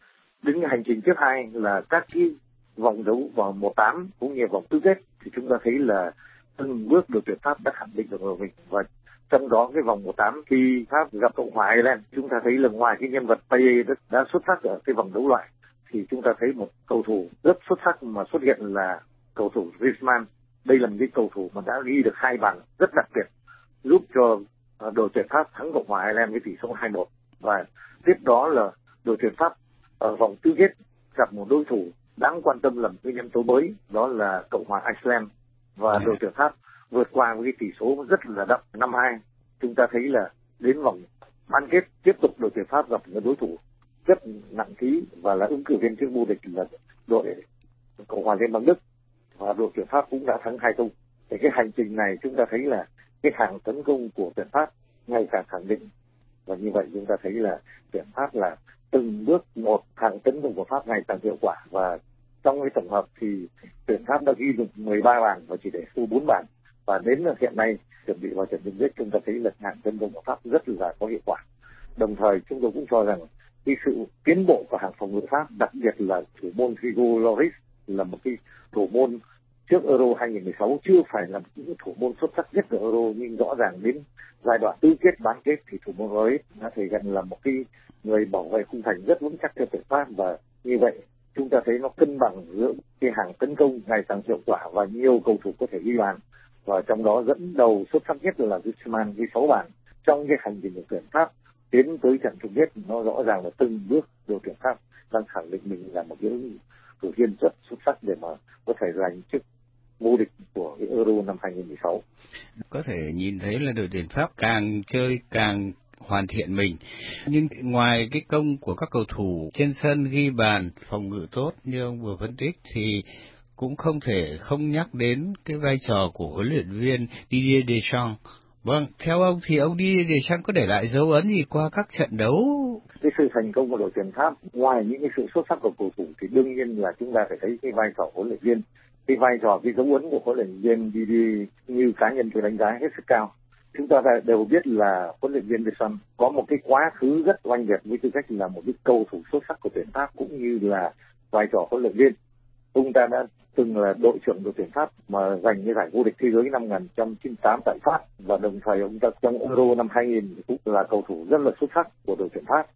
Đến hành trình tiếp hai là các cái vòng đấu vào một tám cũng như vòng tứ kết, thì chúng ta thấy là từng bước đội tuyển Pháp đã khẳng định được của mình, và trong đó cái vòng một tám khi Pháp gặp Cộng hòa Ireland, chúng ta thấy là ngoài cái nhân vật Payet đã xuất sắc ở cái vòng đấu loại, thì chúng ta thấy một cầu thủ rất xuất sắc mà xuất hiện là cầu thủ Griezmann. Đây là một cái cầu thủ mà đã ghi được hai bàn rất đặc biệt, giúp cho đội tuyển Pháp thắng Cộng hòa Ireland với tỷ số hai một. Và tiếp đó là đội tuyển Pháp ở vòng tứ kết gặp một đối thủ đáng quan tâm là một cái nhân tố mới, đó là Cộng hòa Iceland, và đội tuyển Pháp vượt qua với cái tỷ số rất là đậm năm hai. Chúng ta thấy là đến vòng bán kết tiếp tục đội tuyển Pháp gặp một đối thủ rất nặng ký và là ứng cử viên chức vô địch là đội Cộng hòa Liên bang Đức, và đội tuyển Pháp cũng đã thắng hai không. Thì cái hành trình này chúng ta thấy là cái hàng tấn công của tuyển Pháp ngày càng khẳng định, và như vậy chúng ta thấy là tuyển Pháp là từng bước một hàng tấn công của Pháp ngày càng hiệu quả, và trong cái tổng hợp thì tuyển Pháp đã ghi được mười ba bàn và chỉ để thua bốn bàn, và đến hiện nay chuẩn bị vào trận chung kết chúng ta thấy là hàng tấn công của Pháp rất là có hiệu quả. Đồng thời chúng tôi cũng cho rằng cái sự tiến bộ của hàng phòng ngự Pháp, đặc biệt là thủ môn Hugo Lloris là một cái thủ môn trước Euro hai không một sáu chưa phải là những thủ môn xuất sắc nhất ở Euro, nhưng rõ ràng đến giai đoạn tứ kết bán kết thì thủ môn Lloris đã thể hiện là một cái người bảo vệ khung thành rất vững chắc cho tuyển Pháp, và như vậy chúng ta thấy nó cân bằng giữa cái hàng tấn công ngày càng hiệu quả và nhiều cầu thủ có thể ghi bàn, và trong đó dẫn đầu xuất sắc nhất là Griezmann với sáu bàn. Trong cái hành trình của tuyển Pháp tiến tới trận chung kết, nó rõ ràng là từng bước đội tuyển Pháp đang khẳng định mình là một cái ứng cử viên rất xuất sắc để mà có thể giành chức vô địch của cái Euro năm hai không một sáu. Có thể nhìn thấy là đội tuyển Pháp càng chơi càng hoàn thiện mình, nhưng ngoài cái công của các cầu thủ trên sân ghi bàn, phòng ngự tốt như ông vừa phân tích, thì cũng không thể không nhắc đến cái vai trò của huấn luyện viên Didier Deschamps. Vâng, theo ông thì ông đi Deschamps có để lại dấu ấn gì qua các trận đấu? Cái sự thành công của đội tuyển Pháp, ngoài những cái sự xuất sắc của cầu thủ thì đương nhiên là chúng ta phải thấy cái vai trò huấn luyện viên, cái vai trò, cái dấu ấn của huấn luyện viên đi đi như cá nhân tôi đánh giá hết sức cao. Chúng ta đều biết là huấn luyện viên Deschamps có một cái quá khứ rất oanh liệt với tư cách là một cái cầu thủ xuất sắc của tuyển Pháp cũng như là vai trò huấn luyện viên. Ông ta đã từng là đội trưởng đội tuyển Pháp mà giành cái giải vô địch thế giới năm một nghìn chín trăm chín mươi tám tại Pháp, và đồng thời ông ta trong Euro năm hai nghìn cũng là cầu thủ rất là xuất sắc của đội tuyển Pháp.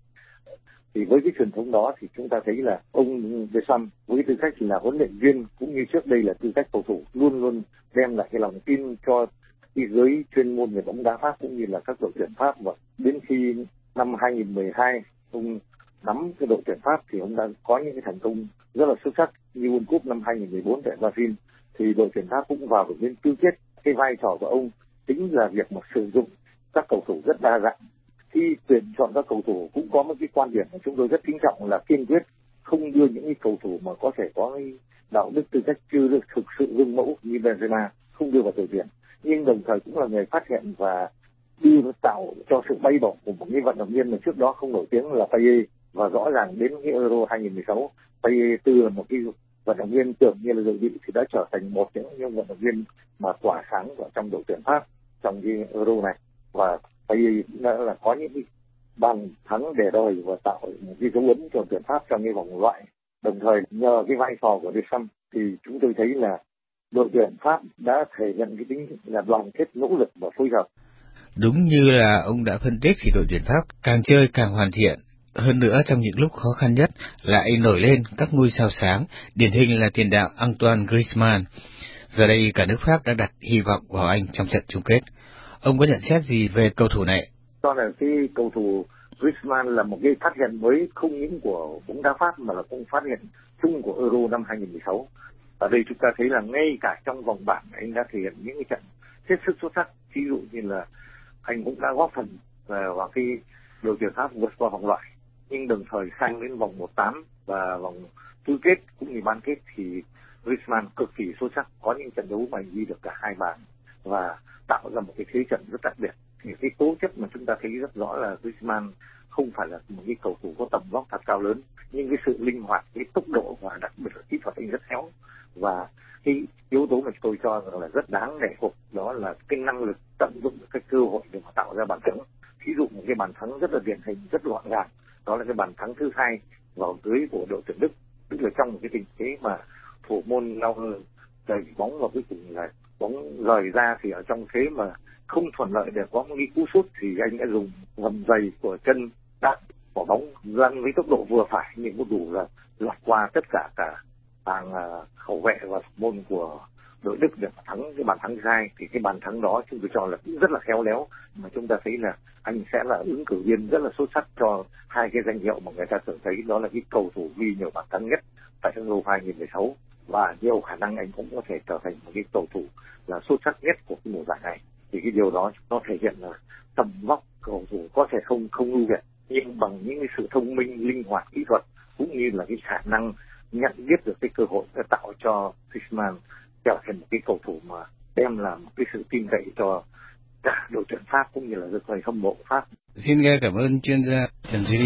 Thì với cái truyền thống đó thì chúng ta thấy là ông Deschamps với tư cách là huấn luyện viên cũng như trước đây là tư cách cầu thủ luôn luôn đem lại cái lòng tin cho cái giới chuyên môn về bóng đá Pháp cũng như là các đội tuyển Pháp. Và đến khi năm hai nghìn mười hai ông nắm cái đội tuyển Pháp thì ông đã có những cái thành công rất là xuất sắc như World Cup năm hai nghìn mười bốn tại Brazil, thì đội tuyển Pháp cũng vào được đến tứ kết. Cái vai trò của ông chính là việc mà sử dụng các cầu thủ rất đa dạng. Khi tuyển chọn các cầu thủ cũng có một cái quan điểm mà chúng tôi rất kính trọng là kiên quyết không đưa những cái cầu thủ mà có thể có đạo đức tư cách chưa được thực sự gương mẫu như Benzema không đưa vào đội tuyển, nhưng đồng thời cũng là người phát hiện và đưa tạo cho sự bay bổng của một cái vận động viên mà trước đó không nổi tiếng là Payet. Và rõ ràng đến cái Euro hai nghìn mười sáu, Payet từ một cái vận động viên tưởng như là dự bị thì đã trở thành một trong những vận động viên mà tỏa sáng ở trong đội tuyển Pháp trong cái Euro này. Và Payet đã là có những cái bàn thắng để đời và tạo một cái dấu ấn cho tuyển Pháp trong cái vòng loại. Đồng thời nhờ cái vai trò của Deschamps thì chúng tôi thấy là đội tuyển Pháp đã thể hiện cái tính là đoàn kết, nỗ lực và phối hợp. Đúng như là ông đã phân tích thì đội tuyển Pháp càng chơi càng hoàn thiện. Hơn nữa trong những lúc khó khăn nhất lại nổi lên các ngôi sao sáng, điển hình là tiền đạo Antoine Griezmann. Giờ đây cả nước Pháp đã đặt hy vọng vào anh trong trận chung kết. Ông có nhận xét gì về cầu thủ này? Cho là cái cầu thủ Griezmann là một cái phát hiện mới không những của bóng đá Pháp mà là cũng phát hiện chung của Euro năm hai nghìn mười sáu. Ở đây chúng ta thấy là ngay cả trong vòng bảng anh đã thể hiện những cái trận hết sức xuất sắc. Ví dụ như là anh cũng đã góp phần vào cái đội tuyển Pháp vượt qua vòng loại, nhưng đồng thời sang đến vòng một tám và vòng tứ kết cũng như bán kết thì Griezmann cực kỳ xuất sắc, có những trận đấu mà anh ghi được cả hai bàn và tạo ra một cái thế trận rất đặc biệt. Thì cái tố chất mà chúng ta thấy rất rõ là Griezmann không phải là một cái cầu thủ có tầm vóc thật cao lớn, nhưng cái sự linh hoạt, cái tốc độ và đặc biệt là kỹ thuật anh rất khéo. Và cái yếu tố mà tôi cho rằng là rất đáng để phục đó là cái năng lực tận dụng cái cơ hội để mà tạo ra bàn thắng. Ví dụ một cái bàn thắng rất là điển hình, rất gọn gàng, đó là cái bàn thắng thứ hai vào lưới của đội tuyển Đức, tức là trong một cái tình thế mà thủ môn lao đẩy bóng vào cuối cùng là bóng rời ra, thì ở trong thế mà không thuận lợi để có một cái cú sút thì anh đã dùng vầm giày của chân đạp quả bóng lăn với tốc độ vừa phải nhưng có đủ là lọt qua tất cả cả hàng hậu vệ và thủ môn của đội Đức để thắng cái bàn thắng thứ hai. Thì cái bàn thắng đó chúng tôi cho là cũng rất là khéo léo, mà chúng ta thấy là anh sẽ là ứng cử viên rất là xuất sắc cho hai cái danh hiệu mà người ta thường thấy, đó là cái cầu thủ ghi nhiều bàn thắng nhất tại Euro hai nghìn mười sáu, và nhiều khả năng anh cũng có thể trở thành một cái cầu thủ là xuất sắc nhất của cái mùa giải này. Thì cái điều đó nó thể hiện là tầm vóc cầu thủ có thể không không ưu việt, nhưng bằng những cái sự thông minh, linh hoạt, kỹ thuật cũng như là cái khả năng nhận biết được cái cơ hội để tạo cho Griezmann trở thành một cái cầu thủ mà đem lại một cái sự tin cậy cho cả đội tuyển Pháp cũng như là rất người hâm mộ Pháp. Xin nghe cảm ơn chuyên gia Trần Duy.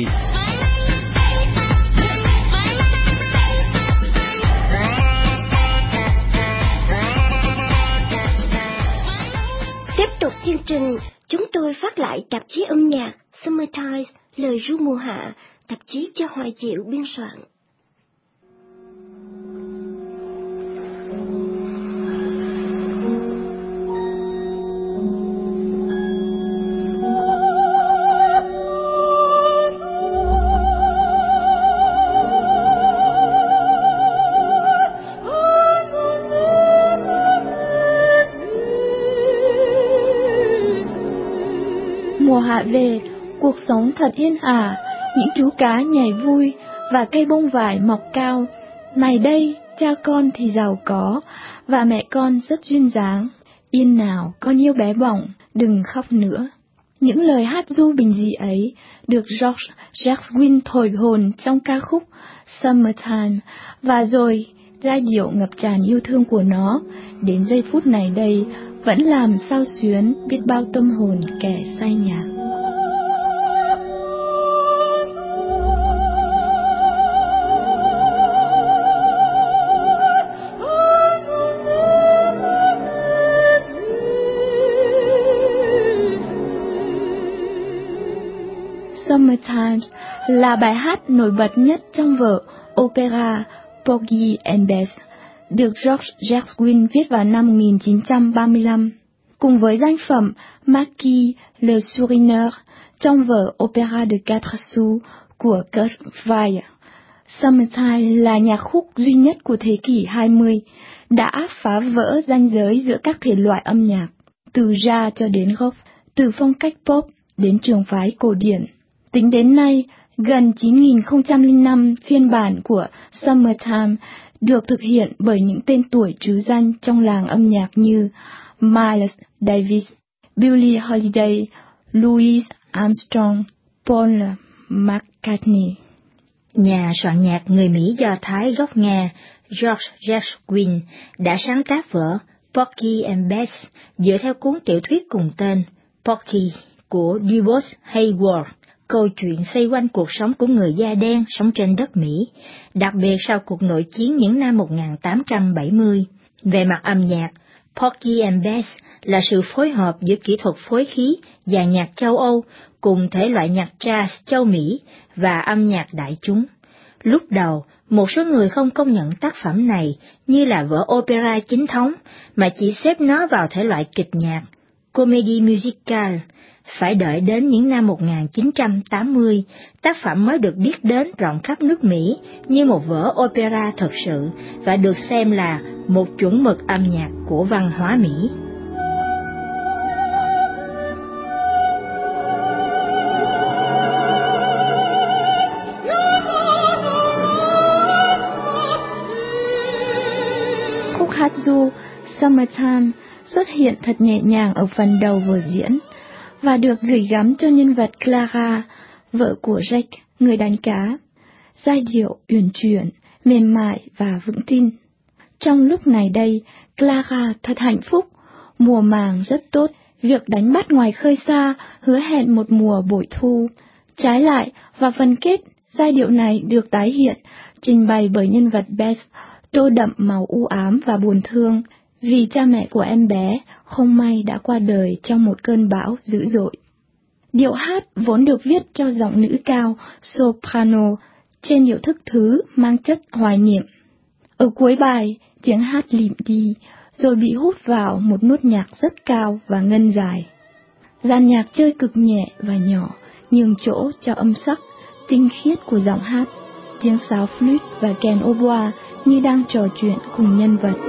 Tiếp tục chương trình, chúng tôi phát lại tạp chí âm nhạc Summertime, lời ru mùa hạ, tạp chí cho Hoài Diệu biên soạn. Mùa hạ về, cuộc sống thật yên ả, những chú cá nhảy vui và cây bông vải mọc cao. Này đây, cha con thì giàu có và mẹ con rất duyên dáng. Yên nào, con yêu bé bỏng, đừng khóc nữa. Những lời hát du bình dị ấy được George Gershwin thổi hồn trong ca khúc Summertime, và rồi giai điệu ngập tràn yêu thương của nó đến giây phút này đây vẫn làm xao xuyến biết bao tâm hồn kẻ say nhạc. Summertime là bài hát nổi bật nhất trong vở opera Porgy and Bess, được George Gershwin viết vào năm một nghìn chín trăm ba mươi lăm, cùng với danh phẩm Marquis le Chourineur trong vở opera de quatre sous của Kurt Weill. Summertime là nhạc khúc duy nhất của thế kỷ hai mươi, đã phá vỡ ranh giới giữa các thể loại âm nhạc, từ jazz cho đến rock, từ phong cách pop đến trường phái cổ điển. Tính đến nay, gần chín nghìn không trăm lẻ năm phiên bản của Summertime được thực hiện bởi những tên tuổi trứ danh trong làng âm nhạc như Miles Davis, Billie Holiday, Louis Armstrong, Paul McCartney. Nhà soạn nhạc người Mỹ Do Thái gốc Nga George Gershwin đã sáng tác vở Porgy and Bess dựa theo cuốn tiểu thuyết cùng tên Porgy của Dubose Hayward, câu chuyện xoay quanh cuộc sống của người da đen sống trên đất Mỹ, đặc biệt sau cuộc nội chiến những năm một nghìn tám trăm bảy mươi. Về mặt âm nhạc, Porgy and Bess là sự phối hợp giữa kỹ thuật phối khí và nhạc châu Âu cùng thể loại nhạc jazz châu Mỹ và âm nhạc đại chúng. Lúc đầu, một số người không công nhận tác phẩm này như là vở opera chính thống, mà chỉ xếp nó vào thể loại kịch nhạc, comedy musical. Phải đợi đến những năm một nghìn chín trăm tám mươi, tác phẩm mới được biết đến rộng khắp nước Mỹ như một vở opera thật sự và được xem là một chuẩn mực âm nhạc của văn hóa Mỹ. Khúc hát ru Summertime xuất hiện thật nhẹ nhàng ở phần đầu vở diễn và được gửi gắm cho nhân vật Clara, vợ của Jack, người đánh cá. Giai điệu uyển chuyển, mềm mại và vững tin. Trong lúc này đây, Clara thật hạnh phúc, mùa màng rất tốt, việc đánh bắt ngoài khơi xa hứa hẹn một mùa bội thu. Trái lại, vào phần kết, giai điệu này được tái hiện, trình bày bởi nhân vật Bess, tô đậm màu u ám và buồn thương, vì cha mẹ của em bé không may đã qua đời trong một cơn bão dữ dội. Điệu hát vốn được viết cho giọng nữ cao, soprano, trên điệu thức thứ mang chất hoài niệm. Ở cuối bài, tiếng hát lịm đi, rồi bị hút vào một nốt nhạc rất cao và ngân dài. Dàn nhạc chơi cực nhẹ và nhỏ, nhường chỗ cho âm sắc, tinh khiết của giọng hát, tiếng sáo flute và kèn oboe như đang trò chuyện cùng nhân vật.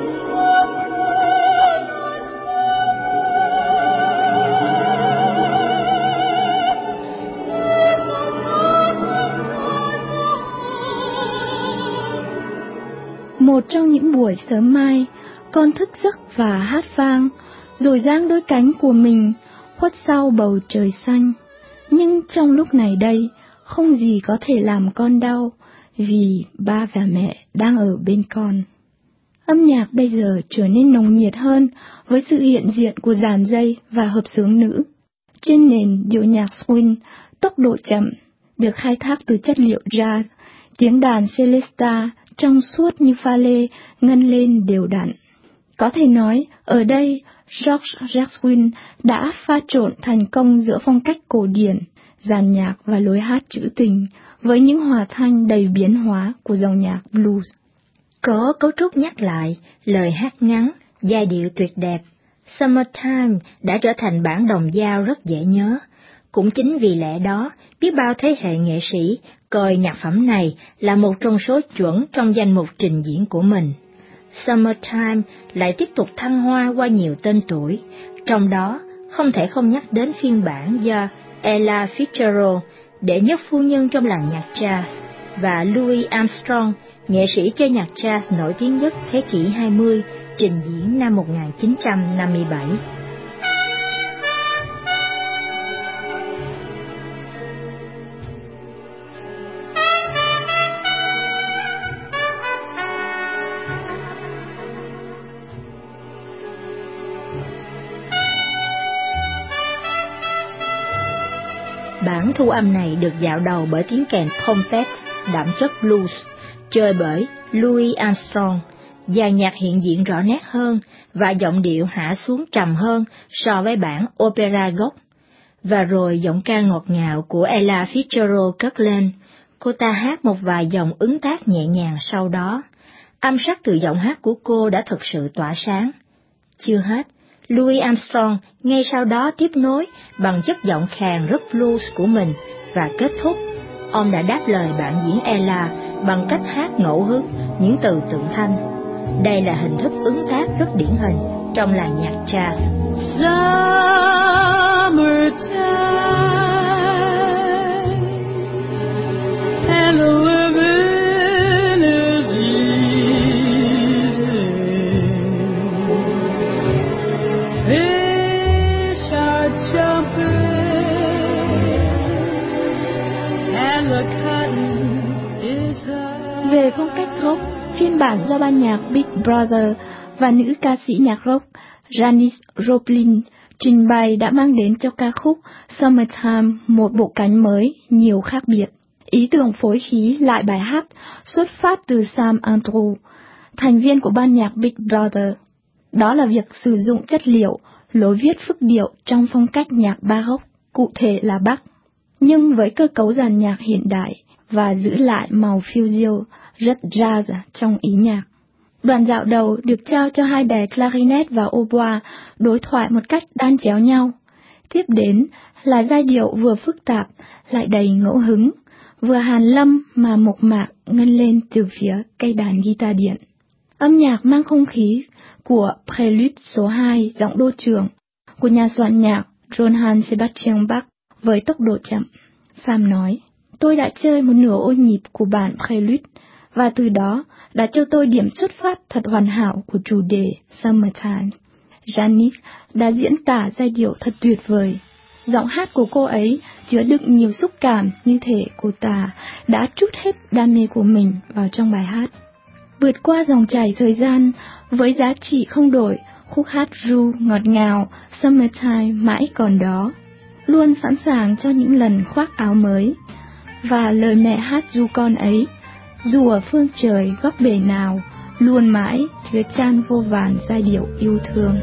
Một trong những buổi sớm mai, con thức giấc và hát vang, rồi giang đôi cánh của mình khuất sau bầu trời xanh. Nhưng trong lúc này đây, không gì có thể làm con đau, vì ba và mẹ đang ở bên con. Âm nhạc bây giờ trở nên nồng nhiệt hơn với sự hiện diện của dàn dây và hợp xướng nữ. Trên nền điệu nhạc swing, tốc độ chậm, được khai thác từ chất liệu jazz, tiếng đàn celesta trong suốt như pha lê ngân lên đều đặn. Có thể nói, ở đây, George Gershwin đã pha trộn thành công giữa phong cách cổ điển, dàn nhạc và lối hát trữ tình, với những hòa thanh đầy biến hóa của dòng nhạc blues. Có cấu trúc nhắc lại, lời hát ngắn, giai điệu tuyệt đẹp, Summertime đã trở thành bản đồng dao rất dễ nhớ. Cũng chính vì lẽ đó, biết bao thế hệ nghệ sĩ coi nhạc phẩm này là một trong số chuẩn trong danh mục trình diễn của mình. Summertime lại tiếp tục thăng hoa qua nhiều tên tuổi, trong đó không thể không nhắc đến phiên bản do Ella Fitzgerald, đệ nhất phu nhân trong làng nhạc jazz, và Louis Armstrong, nghệ sĩ chơi nhạc jazz nổi tiếng nhất thế kỷ hai mươi, trình diễn năm một nghìn chín trăm năm mươi bảy. Bản thu âm này được dạo đầu bởi tiếng kèn trompet đậm chất blues, chơi bởi Louis Armstrong. Dàn nhạc hiện diện rõ nét hơn và giọng điệu hạ xuống trầm hơn so với bản opera gốc. Và rồi giọng ca ngọt ngào của Ella Fitzgerald cất lên, cô ta hát một vài dòng ứng tác nhẹ nhàng sau đó. Âm sắc từ giọng hát của cô đã thực sự tỏa sáng. Chưa hết, Louis Armstrong ngay sau đó tiếp nối bằng chất giọng khàn rất blues của mình và kết thúc, ông đã đáp lời bạn diễn Ella bằng cách hát ngẫu hứng những từ tượng thanh. Đây là hình thức ứng tác rất điển hình trong làng nhạc jazz. Summertime and the living is easy. Fish are jumping and the cotton is high. Về phong cách rock, phiên bản do ban nhạc Big Brother và nữ ca sĩ nhạc rock Janis Joplin trình bày đã mang đến cho ca khúc Summertime một bộ cánh mới, nhiều khác biệt. Ý tưởng phối khí lại bài hát xuất phát từ Sam Andrew, thành viên của ban nhạc Big Brother. Đó là việc sử dụng chất liệu, lối viết phức điệu trong phong cách nhạc baroque, cụ thể là Bach, nhưng với cơ cấu dàn nhạc hiện đại và giữ lại màu phiêu rất jazz trong ý nhạc. Đoạn dạo đầu được trao cho hai đài clarinet và oboe đối thoại một cách đan chéo nhau. Tiếp đến là giai điệu vừa phức tạp lại đầy ngẫu hứng, vừa hàn lâm mà mộc mạc ngân lên từ phía cây đàn guitar điện. Âm nhạc mang không khí của Prelude số hai giọng đô trưởng của nhà soạn nhạc Johann Sebastian Bach với tốc độ chậm. Sam nói, tôi đã chơi một nửa ô nhịp của bản Prelude và từ đó đã cho tôi điểm xuất phát thật hoàn hảo của chủ đề Summertime. Janis đã diễn tả giai điệu thật tuyệt vời. Giọng hát của cô ấy chứa đựng nhiều xúc cảm như thể cô ta đã trút hết đam mê của mình vào trong bài hát. Vượt qua dòng chảy thời gian, với giá trị không đổi, khúc hát ru ngọt ngào Summertime mãi còn đó, luôn sẵn sàng cho những lần khoác áo mới. Và lời mẹ hát ru con ấy, dù ở phương trời góc bể nào, luôn mãi chứa chan vô vàn giai điệu yêu thương.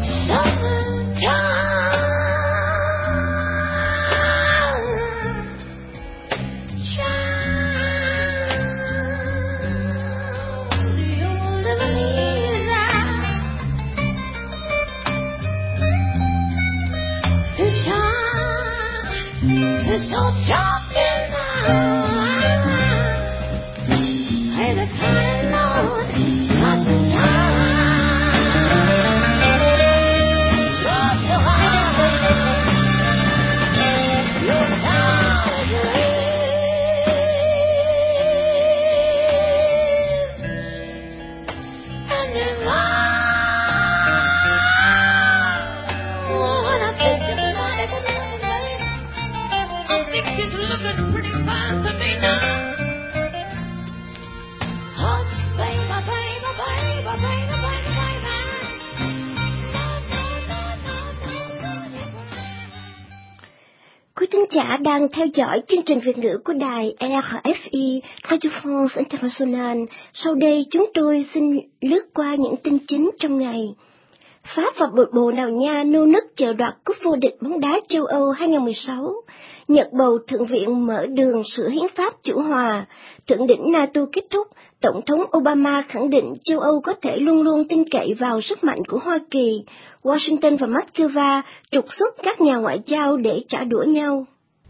Quý thính giả đang theo dõi chương trình Việt ngữ của đài rờ ép i Radio France International. Sau đây chúng tôi xin lướt qua những tin chính trong ngày. Pháp và Bồ Đào Nha nô nức chờ đoạt cúp vô địch bóng đá châu Âu hai không một sáu. Nhật bầu Thượng viện mở đường sửa hiến pháp chủ hòa. Thượng đỉnh NATO kết thúc. Tổng thống Obama khẳng định châu Âu có thể luôn luôn tin cậy vào sức mạnh của Hoa Kỳ. Washington và Moscow trục xuất các nhà ngoại giao để trả đũa nhau.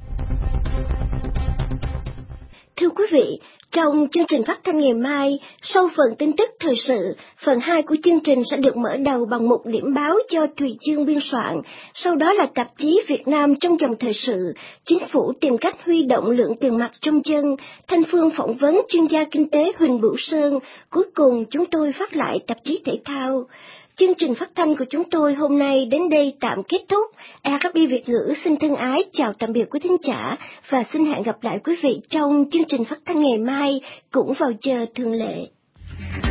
Thưa quý vị, trong chương trình phát thanh ngày mai, sau phần tin tức thời sự, phần hai của chương trình sẽ được mở đầu bằng một điểm báo do Thùy Dương biên soạn, sau đó là tạp chí Việt Nam trong dòng thời sự, chính phủ tìm cách huy động lượng tiền mặt trong dân, Thanh Phương phỏng vấn chuyên gia kinh tế Huỳnh Bửu Sơn, cuối cùng chúng tôi phát lại tạp chí thể thao. Chương trình phát thanh của chúng tôi hôm nay đến đây tạm kết thúc. rờ ép i Việt ngữ xin thân ái chào tạm biệt quý thính giả và xin hẹn gặp lại quý vị trong chương trình phát thanh ngày mai cũng vào giờ thường lệ.